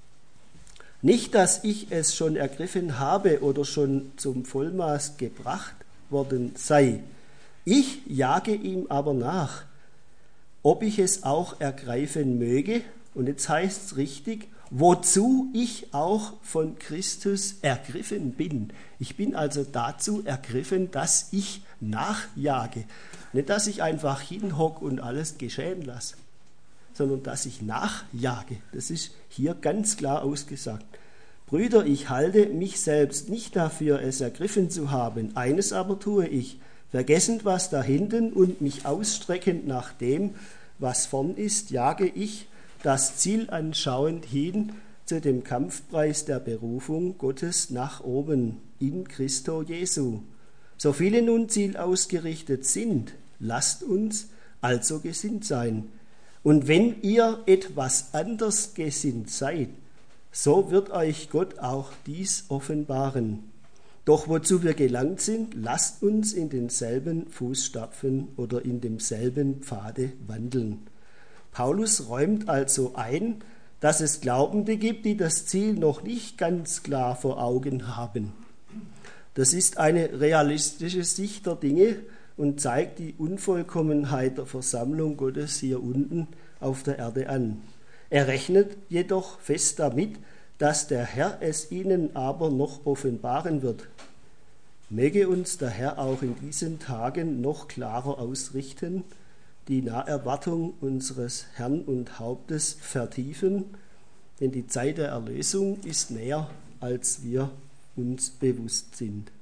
Nicht, dass ich es schon ergriffen habe oder schon zum Vollmaß gebracht worden sei. Ich jage ihm aber nach, ob ich es auch ergreifen möge. Und jetzt heißt es richtig, wozu ich auch von Christus ergriffen bin. Ich bin also dazu ergriffen, dass ich nachjage. Nicht, dass ich einfach hinhocke und alles geschehen lasse, sondern dass ich nachjage. Das ist hier ganz klar ausgesagt. Brüder, ich halte mich selbst nicht dafür, es ergriffen zu haben. Eines aber tue ich, vergessend was da hinten und mich ausstreckend nach dem, was vorn ist, jage ich das Ziel anschauend hin zu dem Kampfpreis der Berufung Gottes nach oben in Christo Jesu. So viele nun zielausgerichtet sind, lasst uns also gesinnt sein. Und wenn ihr etwas anders gesinnt seid, so wird euch Gott auch dies offenbaren. Doch wozu wir gelangt sind, lasst uns in denselben Fußstapfen oder in demselben Pfade wandeln. Paulus räumt also ein, dass es Glaubende gibt, die das Ziel noch nicht ganz klar vor Augen haben. Das ist eine realistische Sicht der Dinge und zeigt die Unvollkommenheit der Versammlung Gottes hier unten auf der Erde an. Er rechnet jedoch fest damit, dass der Herr es ihnen aber noch offenbaren wird. Möge uns der Herr auch in diesen Tagen noch klarer ausrichten, die Naherwartung unseres Herrn und Hauptes vertiefen, denn die Zeit der Erlösung ist näher, als wir uns bewusst sind.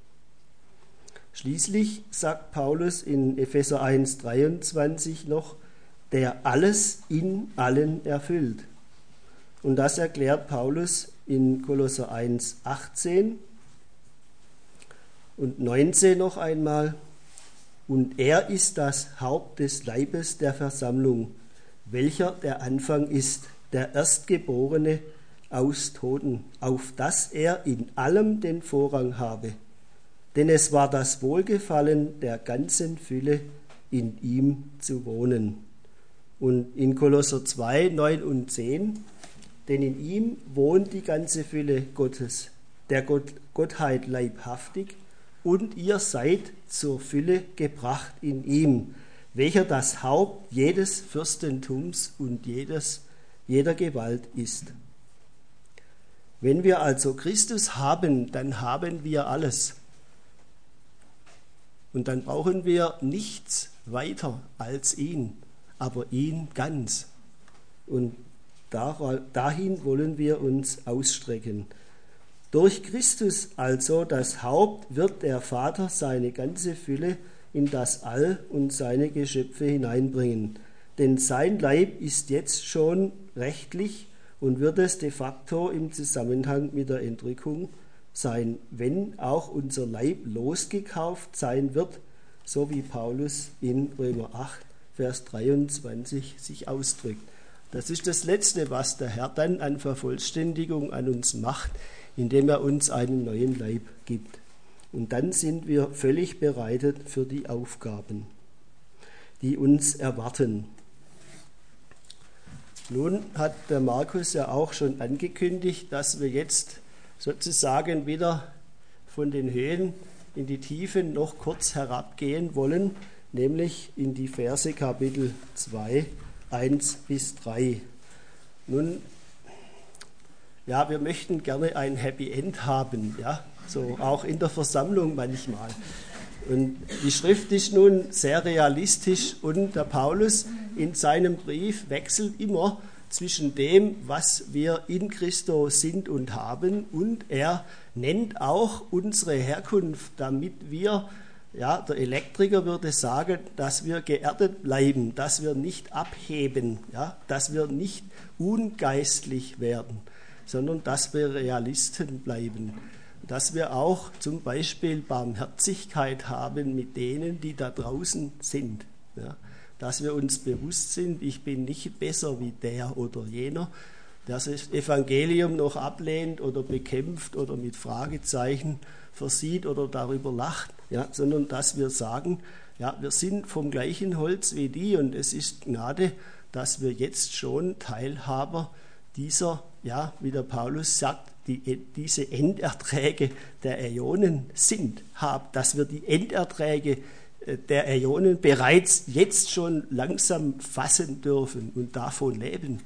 Schließlich sagt Paulus in Epheser 1,23 noch, der alles in allen erfüllt. Und das erklärt Paulus in Kolosser 1,18 und 19 noch einmal. Und er ist das Haupt des Leibes der Versammlung, welcher der Anfang ist, der Erstgeborene aus Toten, auf dass er in allem den Vorrang habe. Denn es war das Wohlgefallen der ganzen Fülle, in ihm zu wohnen. Und in Kolosser 2, 9 und 10, denn in ihm wohnt die ganze Fülle Gottes, der Gottheit leibhaftig, und ihr seid zur Fülle gebracht in ihm, welcher das Haupt jedes Fürstentums und jeder Gewalt ist. Wenn wir also Christus haben, dann haben wir alles. Und dann brauchen wir nichts weiter als ihn, aber ihn ganz. Und dahin wollen wir uns ausstrecken. Durch Christus also, das Haupt, wird der Vater seine ganze Fülle in das All und seine Geschöpfe hineinbringen. Denn sein Leib ist jetzt schon rechtlich und wird es de facto im Zusammenhang mit der Entrückung sein, wenn auch unser Leib losgekauft sein wird, so wie Paulus in Römer 8, Vers 23 sich ausdrückt. Das ist das Letzte, was der Herr dann an Vervollständigung an uns macht, indem er uns einen neuen Leib gibt. Und dann sind wir völlig bereitet für die Aufgaben, die uns erwarten. Nun hat der Markus ja auch schon angekündigt, dass wir jetzt sozusagen wieder von den Höhen in die Tiefen noch kurz herabgehen wollen, nämlich in die Verse Kapitel 2, 1 bis 3. Nun, ja, wir möchten gerne ein Happy End haben, ja, so auch in der Versammlung manchmal. Und die Schrift ist nun sehr realistisch und der Paulus in seinem Brief wechselt immer zwischen dem, was wir in Christus sind und haben, und er nennt auch unsere Herkunft, damit wir, ja, der Elektriker würde sagen, dass wir geerdet bleiben, dass wir nicht abheben, ja, dass wir nicht ungeistlich werden, sondern dass wir Realisten bleiben. Dass wir auch zum Beispiel Barmherzigkeit haben mit denen, die da draußen sind. Ja, dass wir uns bewusst sind, ich bin nicht besser wie der oder jener, der das Evangelium noch ablehnt oder bekämpft oder mit Fragezeichen versieht oder darüber lacht, ja, sondern dass wir sagen, ja, wir sind vom gleichen Holz wie die und es ist Gnade, dass wir jetzt schon Teilhaber dieser, ja, wie der Paulus sagt, diese Enderträge der Äonen sind, dass wir die Enderträge der Äonen bereits jetzt schon langsam fassen dürfen und davon leben.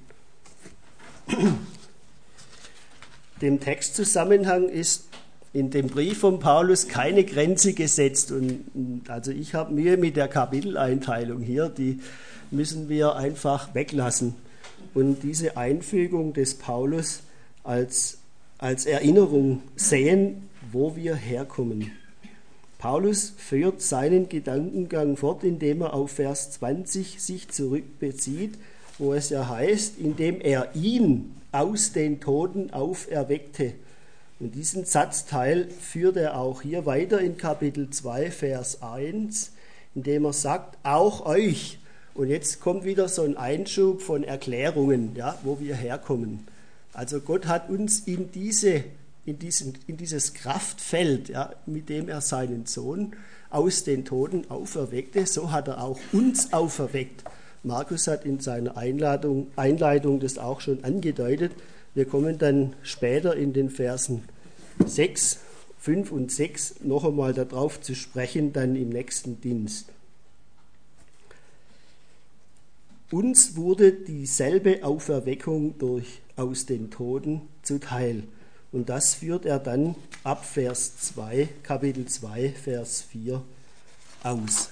Dem Textzusammenhang ist in dem Brief von Paulus keine Grenze gesetzt. Und also ich habe Mühe mit der Kapiteleinteilung hier, die müssen wir einfach weglassen. Und diese Einfügung des Paulus als Erinnerung sehen, wo wir herkommen. Paulus führt seinen Gedankengang fort, indem er auf Vers 20 sich zurückbezieht, wo es ja heißt, indem er ihn aus den Toten auferweckte. Und diesen Satzteil führt er auch hier weiter in Kapitel 2, Vers 1, indem er sagt, auch euch. Und jetzt kommt wieder so ein Einschub von Erklärungen, ja, wo wir herkommen. Also Gott hat uns in dieses Kraftfeld, ja, mit dem er seinen Sohn aus den Toten auferweckte, so hat er auch uns auferweckt. Markus hat in seiner Einleitung das auch schon angedeutet. Wir kommen dann später in den Versen 5 und 6 noch einmal darauf zu sprechen, dann im nächsten Dienst. Uns wurde dieselbe Auferweckung aus den Toten zuteil. Und das führt er dann ab Vers 2, Kapitel 2, Vers 4 aus.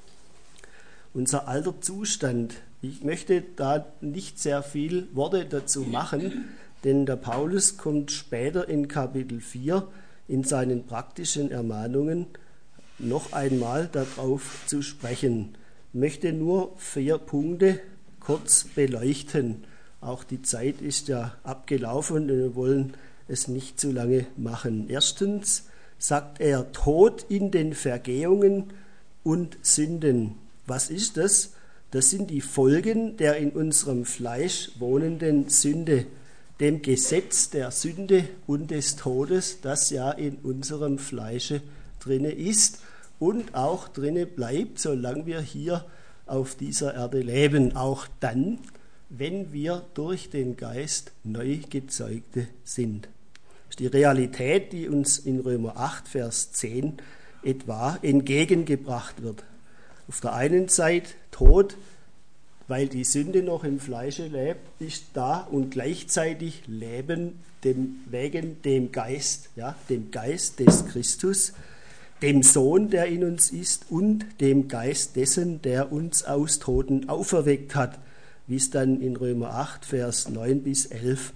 Unser alter Zustand, ich möchte da nicht sehr viel Worte dazu machen, denn der Paulus kommt später in Kapitel 4 in seinen praktischen Ermahnungen noch einmal darauf zu sprechen. Ich möchte nur 4 Punkte kurz beleuchten. Auch die Zeit ist ja abgelaufen und wir wollen es nicht zu lange machen. Erstens sagt er, Tod in den Vergehungen und Sünden. Was ist das? Das sind die Folgen der in unserem Fleisch wohnenden Sünde, dem Gesetz der Sünde und des Todes, das ja in unserem Fleische drinne ist und auch drinne bleibt, solange wir hier auf dieser Erde leben, auch dann, wenn wir durch den Geist neu Gezeugte sind. Das ist die Realität, die uns in Römer 8, Vers 10 etwa entgegengebracht wird. Auf der einen Seite Tod, weil die Sünde noch im Fleische lebt, ist da, und gleichzeitig Leben wegen dem Geist, ja, dem Geist des Christus, dem Sohn, der in uns ist, und dem Geist dessen, der uns aus Toten auferweckt hat, wie es dann in Römer 8, Vers 9 bis 11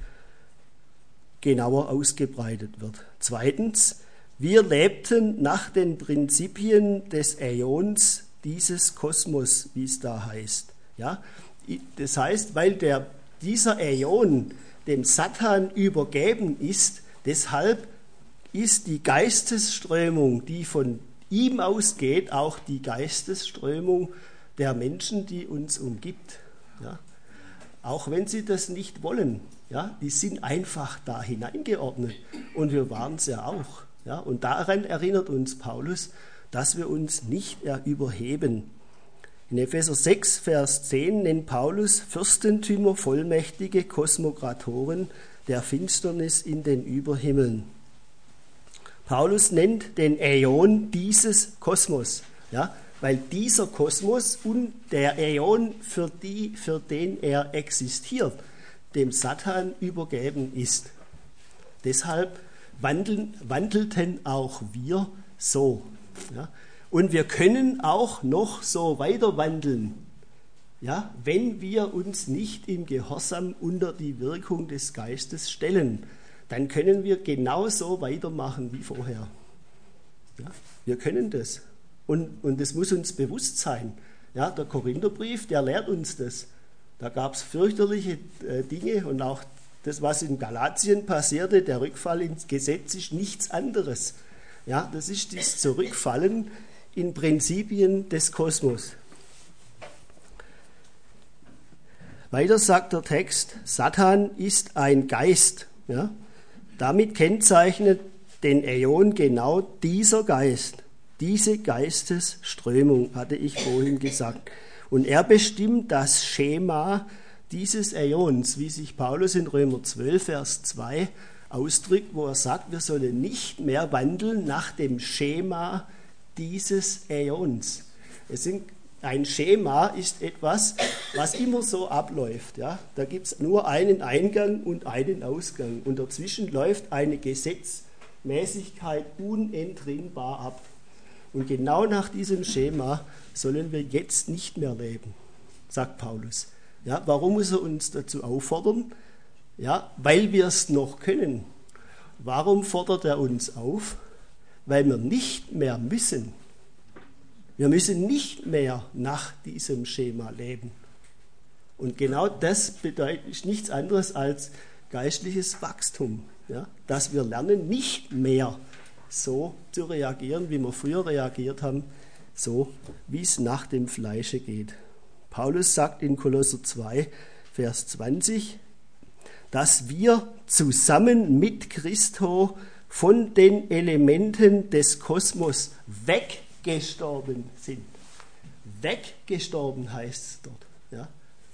genauer ausgebreitet wird. Zweitens, wir lebten nach den Prinzipien des Äons dieses Kosmos, wie es da heißt. Ja? Das heißt, weil dieser Äon dem Satan übergeben ist, deshalb ist die Geistesströmung, die von ihm ausgeht, auch die Geistesströmung der Menschen, die uns umgibt. Ja? Auch wenn sie das nicht wollen. Ja? Die sind einfach da hineingeordnet. Und wir waren es ja auch. Ja? Und daran erinnert uns Paulus, dass wir uns nicht überheben. In Epheser 6, Vers 10 nennt Paulus Fürstentümer, Vollmächtige, Kosmokratoren der Finsternis in den Überhimmeln. Paulus nennt den Äon dieses Kosmos. Ja? weil dieser Kosmos und der Äon, für den er existiert, dem Satan übergeben ist. Deshalb wandelten auch wir so. Ja? Und wir können auch noch so weiter wandeln, ja, wenn wir uns nicht im Gehorsam unter die Wirkung des Geistes stellen. Dann können wir genauso weitermachen wie vorher. Ja? Wir können das. Und das muss uns bewusst sein. Ja, der Korintherbrief, der lehrt uns das. Da gab es fürchterliche Dinge und auch das, was in Galatien passierte, der Rückfall ins Gesetz ist nichts anderes. Ja, das ist das Zurückfallen in Prinzipien des Kosmos. Weiter sagt der Text, Satan ist ein Geist. Ja? Damit kennzeichnet den Äon genau dieser Geist, diese Geistesströmung, hatte ich vorhin gesagt. Und er bestimmt das Schema dieses Äons, wie sich Paulus in Römer 12, Vers 2 ausdrückt, wo er sagt, wir sollen nicht mehr wandeln nach dem Schema dieses Äons. Ein Schema ist etwas, was immer so abläuft. Ja? Da gibt es nur einen Eingang und einen Ausgang. Und dazwischen läuft eine Gesetzmäßigkeit unentrinnbar ab. Und genau nach diesem Schema sollen wir jetzt nicht mehr leben, sagt Paulus. Ja, warum muss er uns dazu auffordern? Ja, weil wir es noch können. Warum fordert er uns auf? Weil wir nicht mehr müssen. Wir müssen nicht mehr nach diesem Schema leben. Und genau das bedeutet nichts anderes als geistliches Wachstum. Ja, dass wir lernen, nicht mehr so zu reagieren, wie wir früher reagiert haben, so wie es nach dem Fleische geht. Paulus sagt in Kolosser 2, Vers 20, dass wir zusammen mit Christo von den Elementen des Kosmos weggestorben sind. Weggestorben heißt es dort. Ja.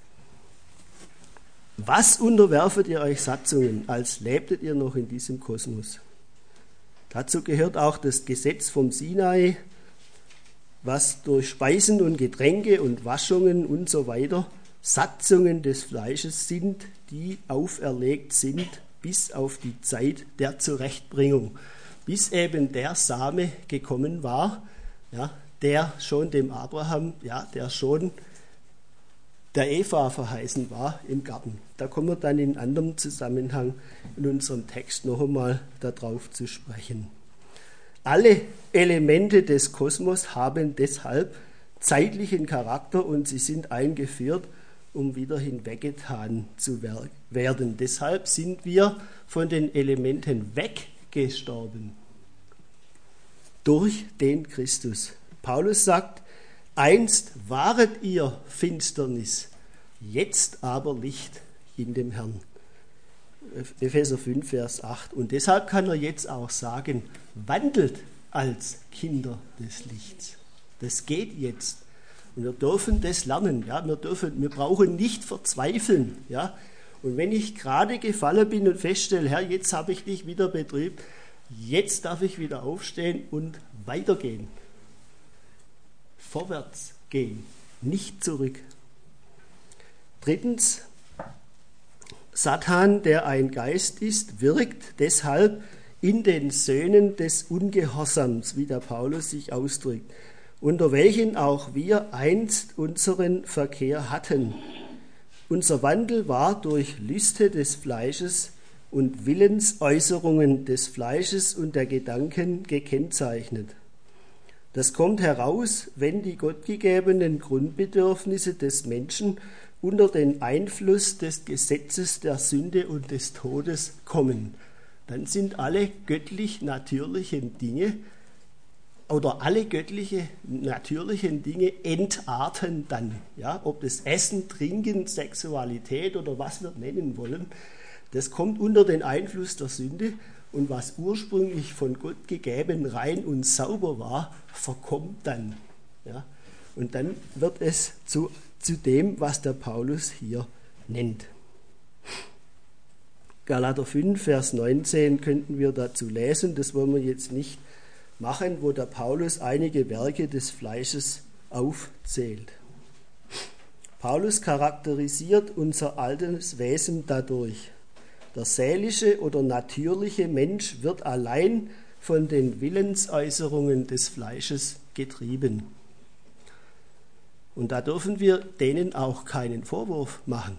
Was unterwerfet ihr euch Satzungen, als lebtet ihr noch in diesem Kosmos? Dazu gehört auch das Gesetz vom Sinai, was durch Speisen und Getränke und Waschungen und so weiter Satzungen des Fleisches sind, die auferlegt sind bis auf die Zeit der Zurechtbringung, bis eben der Same gekommen war, ja, der schon dem Abraham, ja, der schon der Eva verheißen war im Garten. Da kommen wir dann in anderem Zusammenhang in unserem Text noch einmal darauf zu sprechen. Alle Elemente des Kosmos haben deshalb zeitlichen Charakter und sie sind eingeführt, um wieder hinweggetan zu werden. Deshalb sind wir von den Elementen weggestorben durch den Christus. Paulus sagt, einst waret ihr Finsternis, jetzt aber Licht in dem Herrn. Epheser 5, Vers 8. Und deshalb kann er jetzt auch sagen, wandelt als Kinder des Lichts. Das geht jetzt. Und wir dürfen das lernen. Ja? Wir brauchen nicht verzweifeln. Ja? Und wenn ich gerade gefallen bin und feststelle, Herr, jetzt habe ich dich wieder betrübt, jetzt darf ich wieder aufstehen und weitergehen. Vorwärts gehen, nicht zurück. Drittens, Satan, der ein Geist ist, wirkt deshalb in den Söhnen des Ungehorsams, wie der Paulus sich ausdrückt, unter welchen auch wir einst unseren Verkehr hatten. Unser Wandel war durch Lüste des Fleisches und Willensäußerungen des Fleisches und der Gedanken gekennzeichnet. Das kommt heraus, wenn die gottgegebenen Grundbedürfnisse des Menschen unter den Einfluss des Gesetzes der Sünde und des Todes kommen. Dann sind alle göttlich natürlichen Dinge oder alle göttliche natürlichen Dinge entarten dann. Ja, ob das Essen, Trinken, Sexualität oder was wir nennen wollen, das kommt unter den Einfluss der Sünde und was ursprünglich von Gott gegeben rein und sauber war, verkommt dann. Ja, und dann wird es zu dem, was der Paulus hier nennt. Galater 5, Vers 19 könnten wir dazu lesen, das wollen wir jetzt nicht machen, wo der Paulus einige Werke des Fleisches aufzählt. Paulus charakterisiert unser altes Wesen dadurch: Der seelische oder natürliche Mensch wird allein von den Willensäußerungen des Fleisches getrieben. Und da dürfen wir denen auch keinen Vorwurf machen,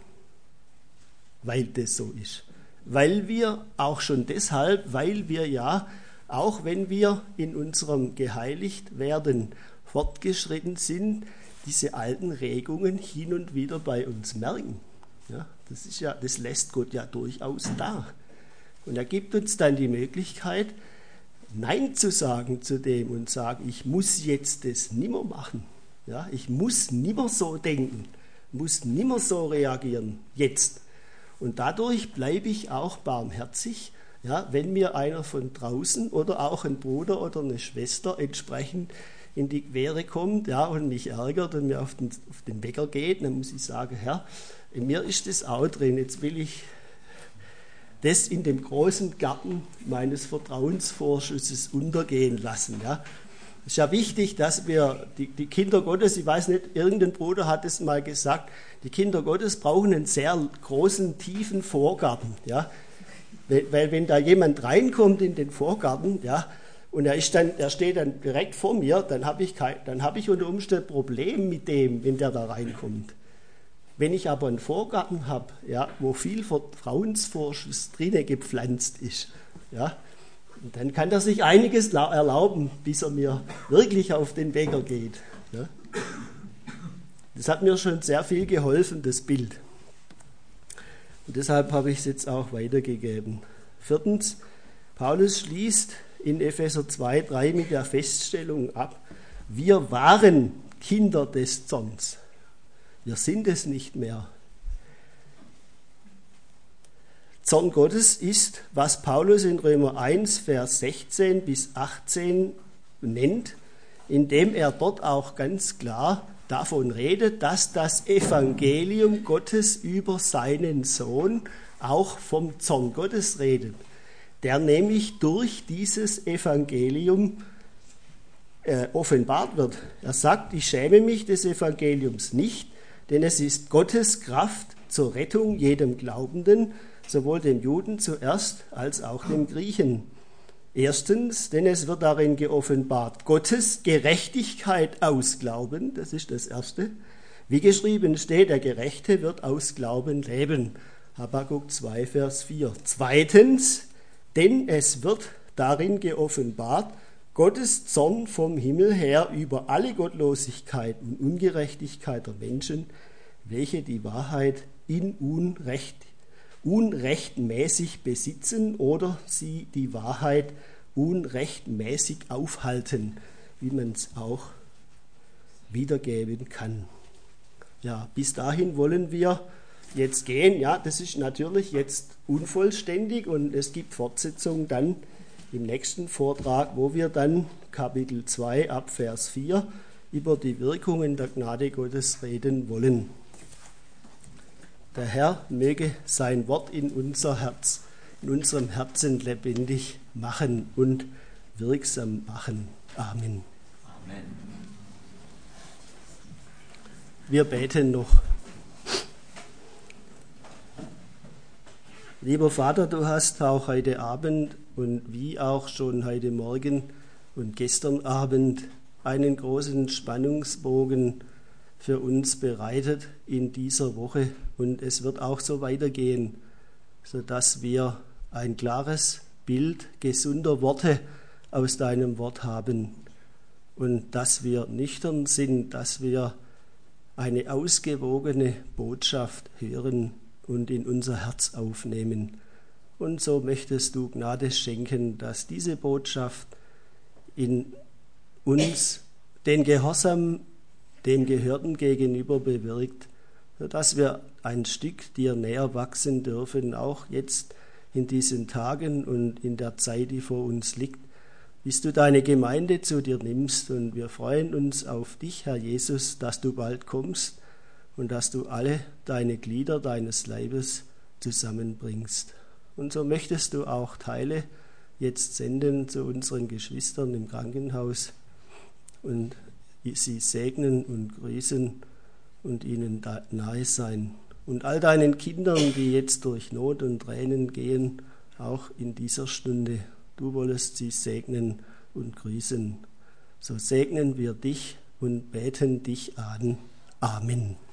weil das so ist. Weil wir auch schon deshalb, weil wir ja, auch wenn wir in unserem Geheiligtwerden fortgeschritten sind, diese alten Regungen hin und wieder bei uns merken. Ja, das lässt Gott ja durchaus da. Und er gibt uns dann die Möglichkeit, Nein zu sagen zu dem und sagen, ich muss jetzt das nimmer machen. Ja, ich muss nimmer so denken, muss nimmer so reagieren, jetzt. Und dadurch bleibe ich auch barmherzig, ja, wenn mir einer von draußen oder auch ein Bruder oder eine Schwester entsprechend in die Quere kommt, ja, und mich ärgert und mir auf den Wecker geht, dann muss ich sagen, Herr, in mir ist das auch drin, jetzt will ich das in dem großen Garten meines Vertrauensvorschusses untergehen lassen. Ja. Es ist ja wichtig, dass wir die Kinder Gottes, ich weiß nicht, irgendein Bruder hat es mal gesagt, die Kinder Gottes brauchen einen sehr großen, tiefen Vorgarten. Ja. Weil wenn da jemand reinkommt in den Vorgarten, ja, und er steht dann direkt vor mir, dann habe ich unter Umständen ein Problem mit dem, wenn der da reinkommt. Wenn ich aber einen Vorgarten habe, ja, wo viel Vertrauensvorschuss drinnen gepflanzt ist, ja, dann kann er sich einiges erlauben, bis er mir wirklich auf den Wecker geht. Ja. Das hat mir schon sehr viel geholfen, das Bild. Und deshalb habe ich es jetzt auch weitergegeben. 4. Paulus schließt in Epheser 2,3 mit der Feststellung ab, wir waren Kinder des Zorns. Wir sind es nicht mehr. Zorn Gottes ist, was Paulus in Römer 1, Vers 16 bis 18 nennt, indem er dort auch ganz klar davon redet, dass das Evangelium Gottes über seinen Sohn auch vom Zorn Gottes redet, der nämlich durch dieses Evangelium offenbart wird. Er sagt, ich schäme mich des Evangeliums nicht, denn es ist Gottes Kraft zur Rettung jedem Glaubenden, sowohl dem Juden zuerst als auch dem Griechen. Erstens, denn es wird darin geoffenbart Gottes Gerechtigkeit aus Glauben, das ist das Erste. Wie geschrieben steht, der Gerechte wird aus Glauben leben. Habakuk 2, Vers 4. Zweitens, denn es wird darin geoffenbart Gottes Zorn vom Himmel her über alle Gottlosigkeit und Ungerechtigkeit der Menschen, welche die Wahrheit in unrechtmäßig besitzen oder sie die Wahrheit unrechtmäßig aufhalten, wie man es auch wiedergeben kann. Ja, bis dahin wollen wir jetzt gehen. Ja, das ist natürlich jetzt unvollständig und es gibt Fortsetzung dann im nächsten Vortrag, wo wir dann Kapitel 2 ab Vers 4 über die Wirkungen der Gnade Gottes reden wollen. Der Herr möge sein Wort in unserem Herzen lebendig machen und wirksam machen. Amen. Amen. Wir beten noch. Lieber Vater, du hast auch heute Abend und wie auch schon heute Morgen und gestern Abend einen großen Spannungsbogen für uns bereitet in dieser Woche. Und es wird auch so weitergehen, sodass wir ein klares Bild gesunder Worte aus deinem Wort haben und dass wir nüchtern sind, dass wir eine ausgewogene Botschaft hören und in unser Herz aufnehmen. Und so möchtest du Gnade schenken, dass diese Botschaft in uns den Gehorsam dem Gehörten gegenüber bewirkt, sodass wir ein Stück dir näher wachsen dürfen, auch jetzt in diesen Tagen und in der Zeit, die vor uns liegt, bis du deine Gemeinde zu dir nimmst. Und wir freuen uns auf dich, Herr Jesus, dass du bald kommst und dass du alle deine Glieder deines Leibes zusammenbringst. Und so möchtest du auch Teile jetzt senden zu unseren Geschwistern im Krankenhaus und sie segnen und grüßen und ihnen nahe sein. Und all deinen Kindern, die jetzt durch Not und Tränen gehen, auch in dieser Stunde, du wollest sie segnen und grüßen. So segnen wir dich und beten dich an. Amen.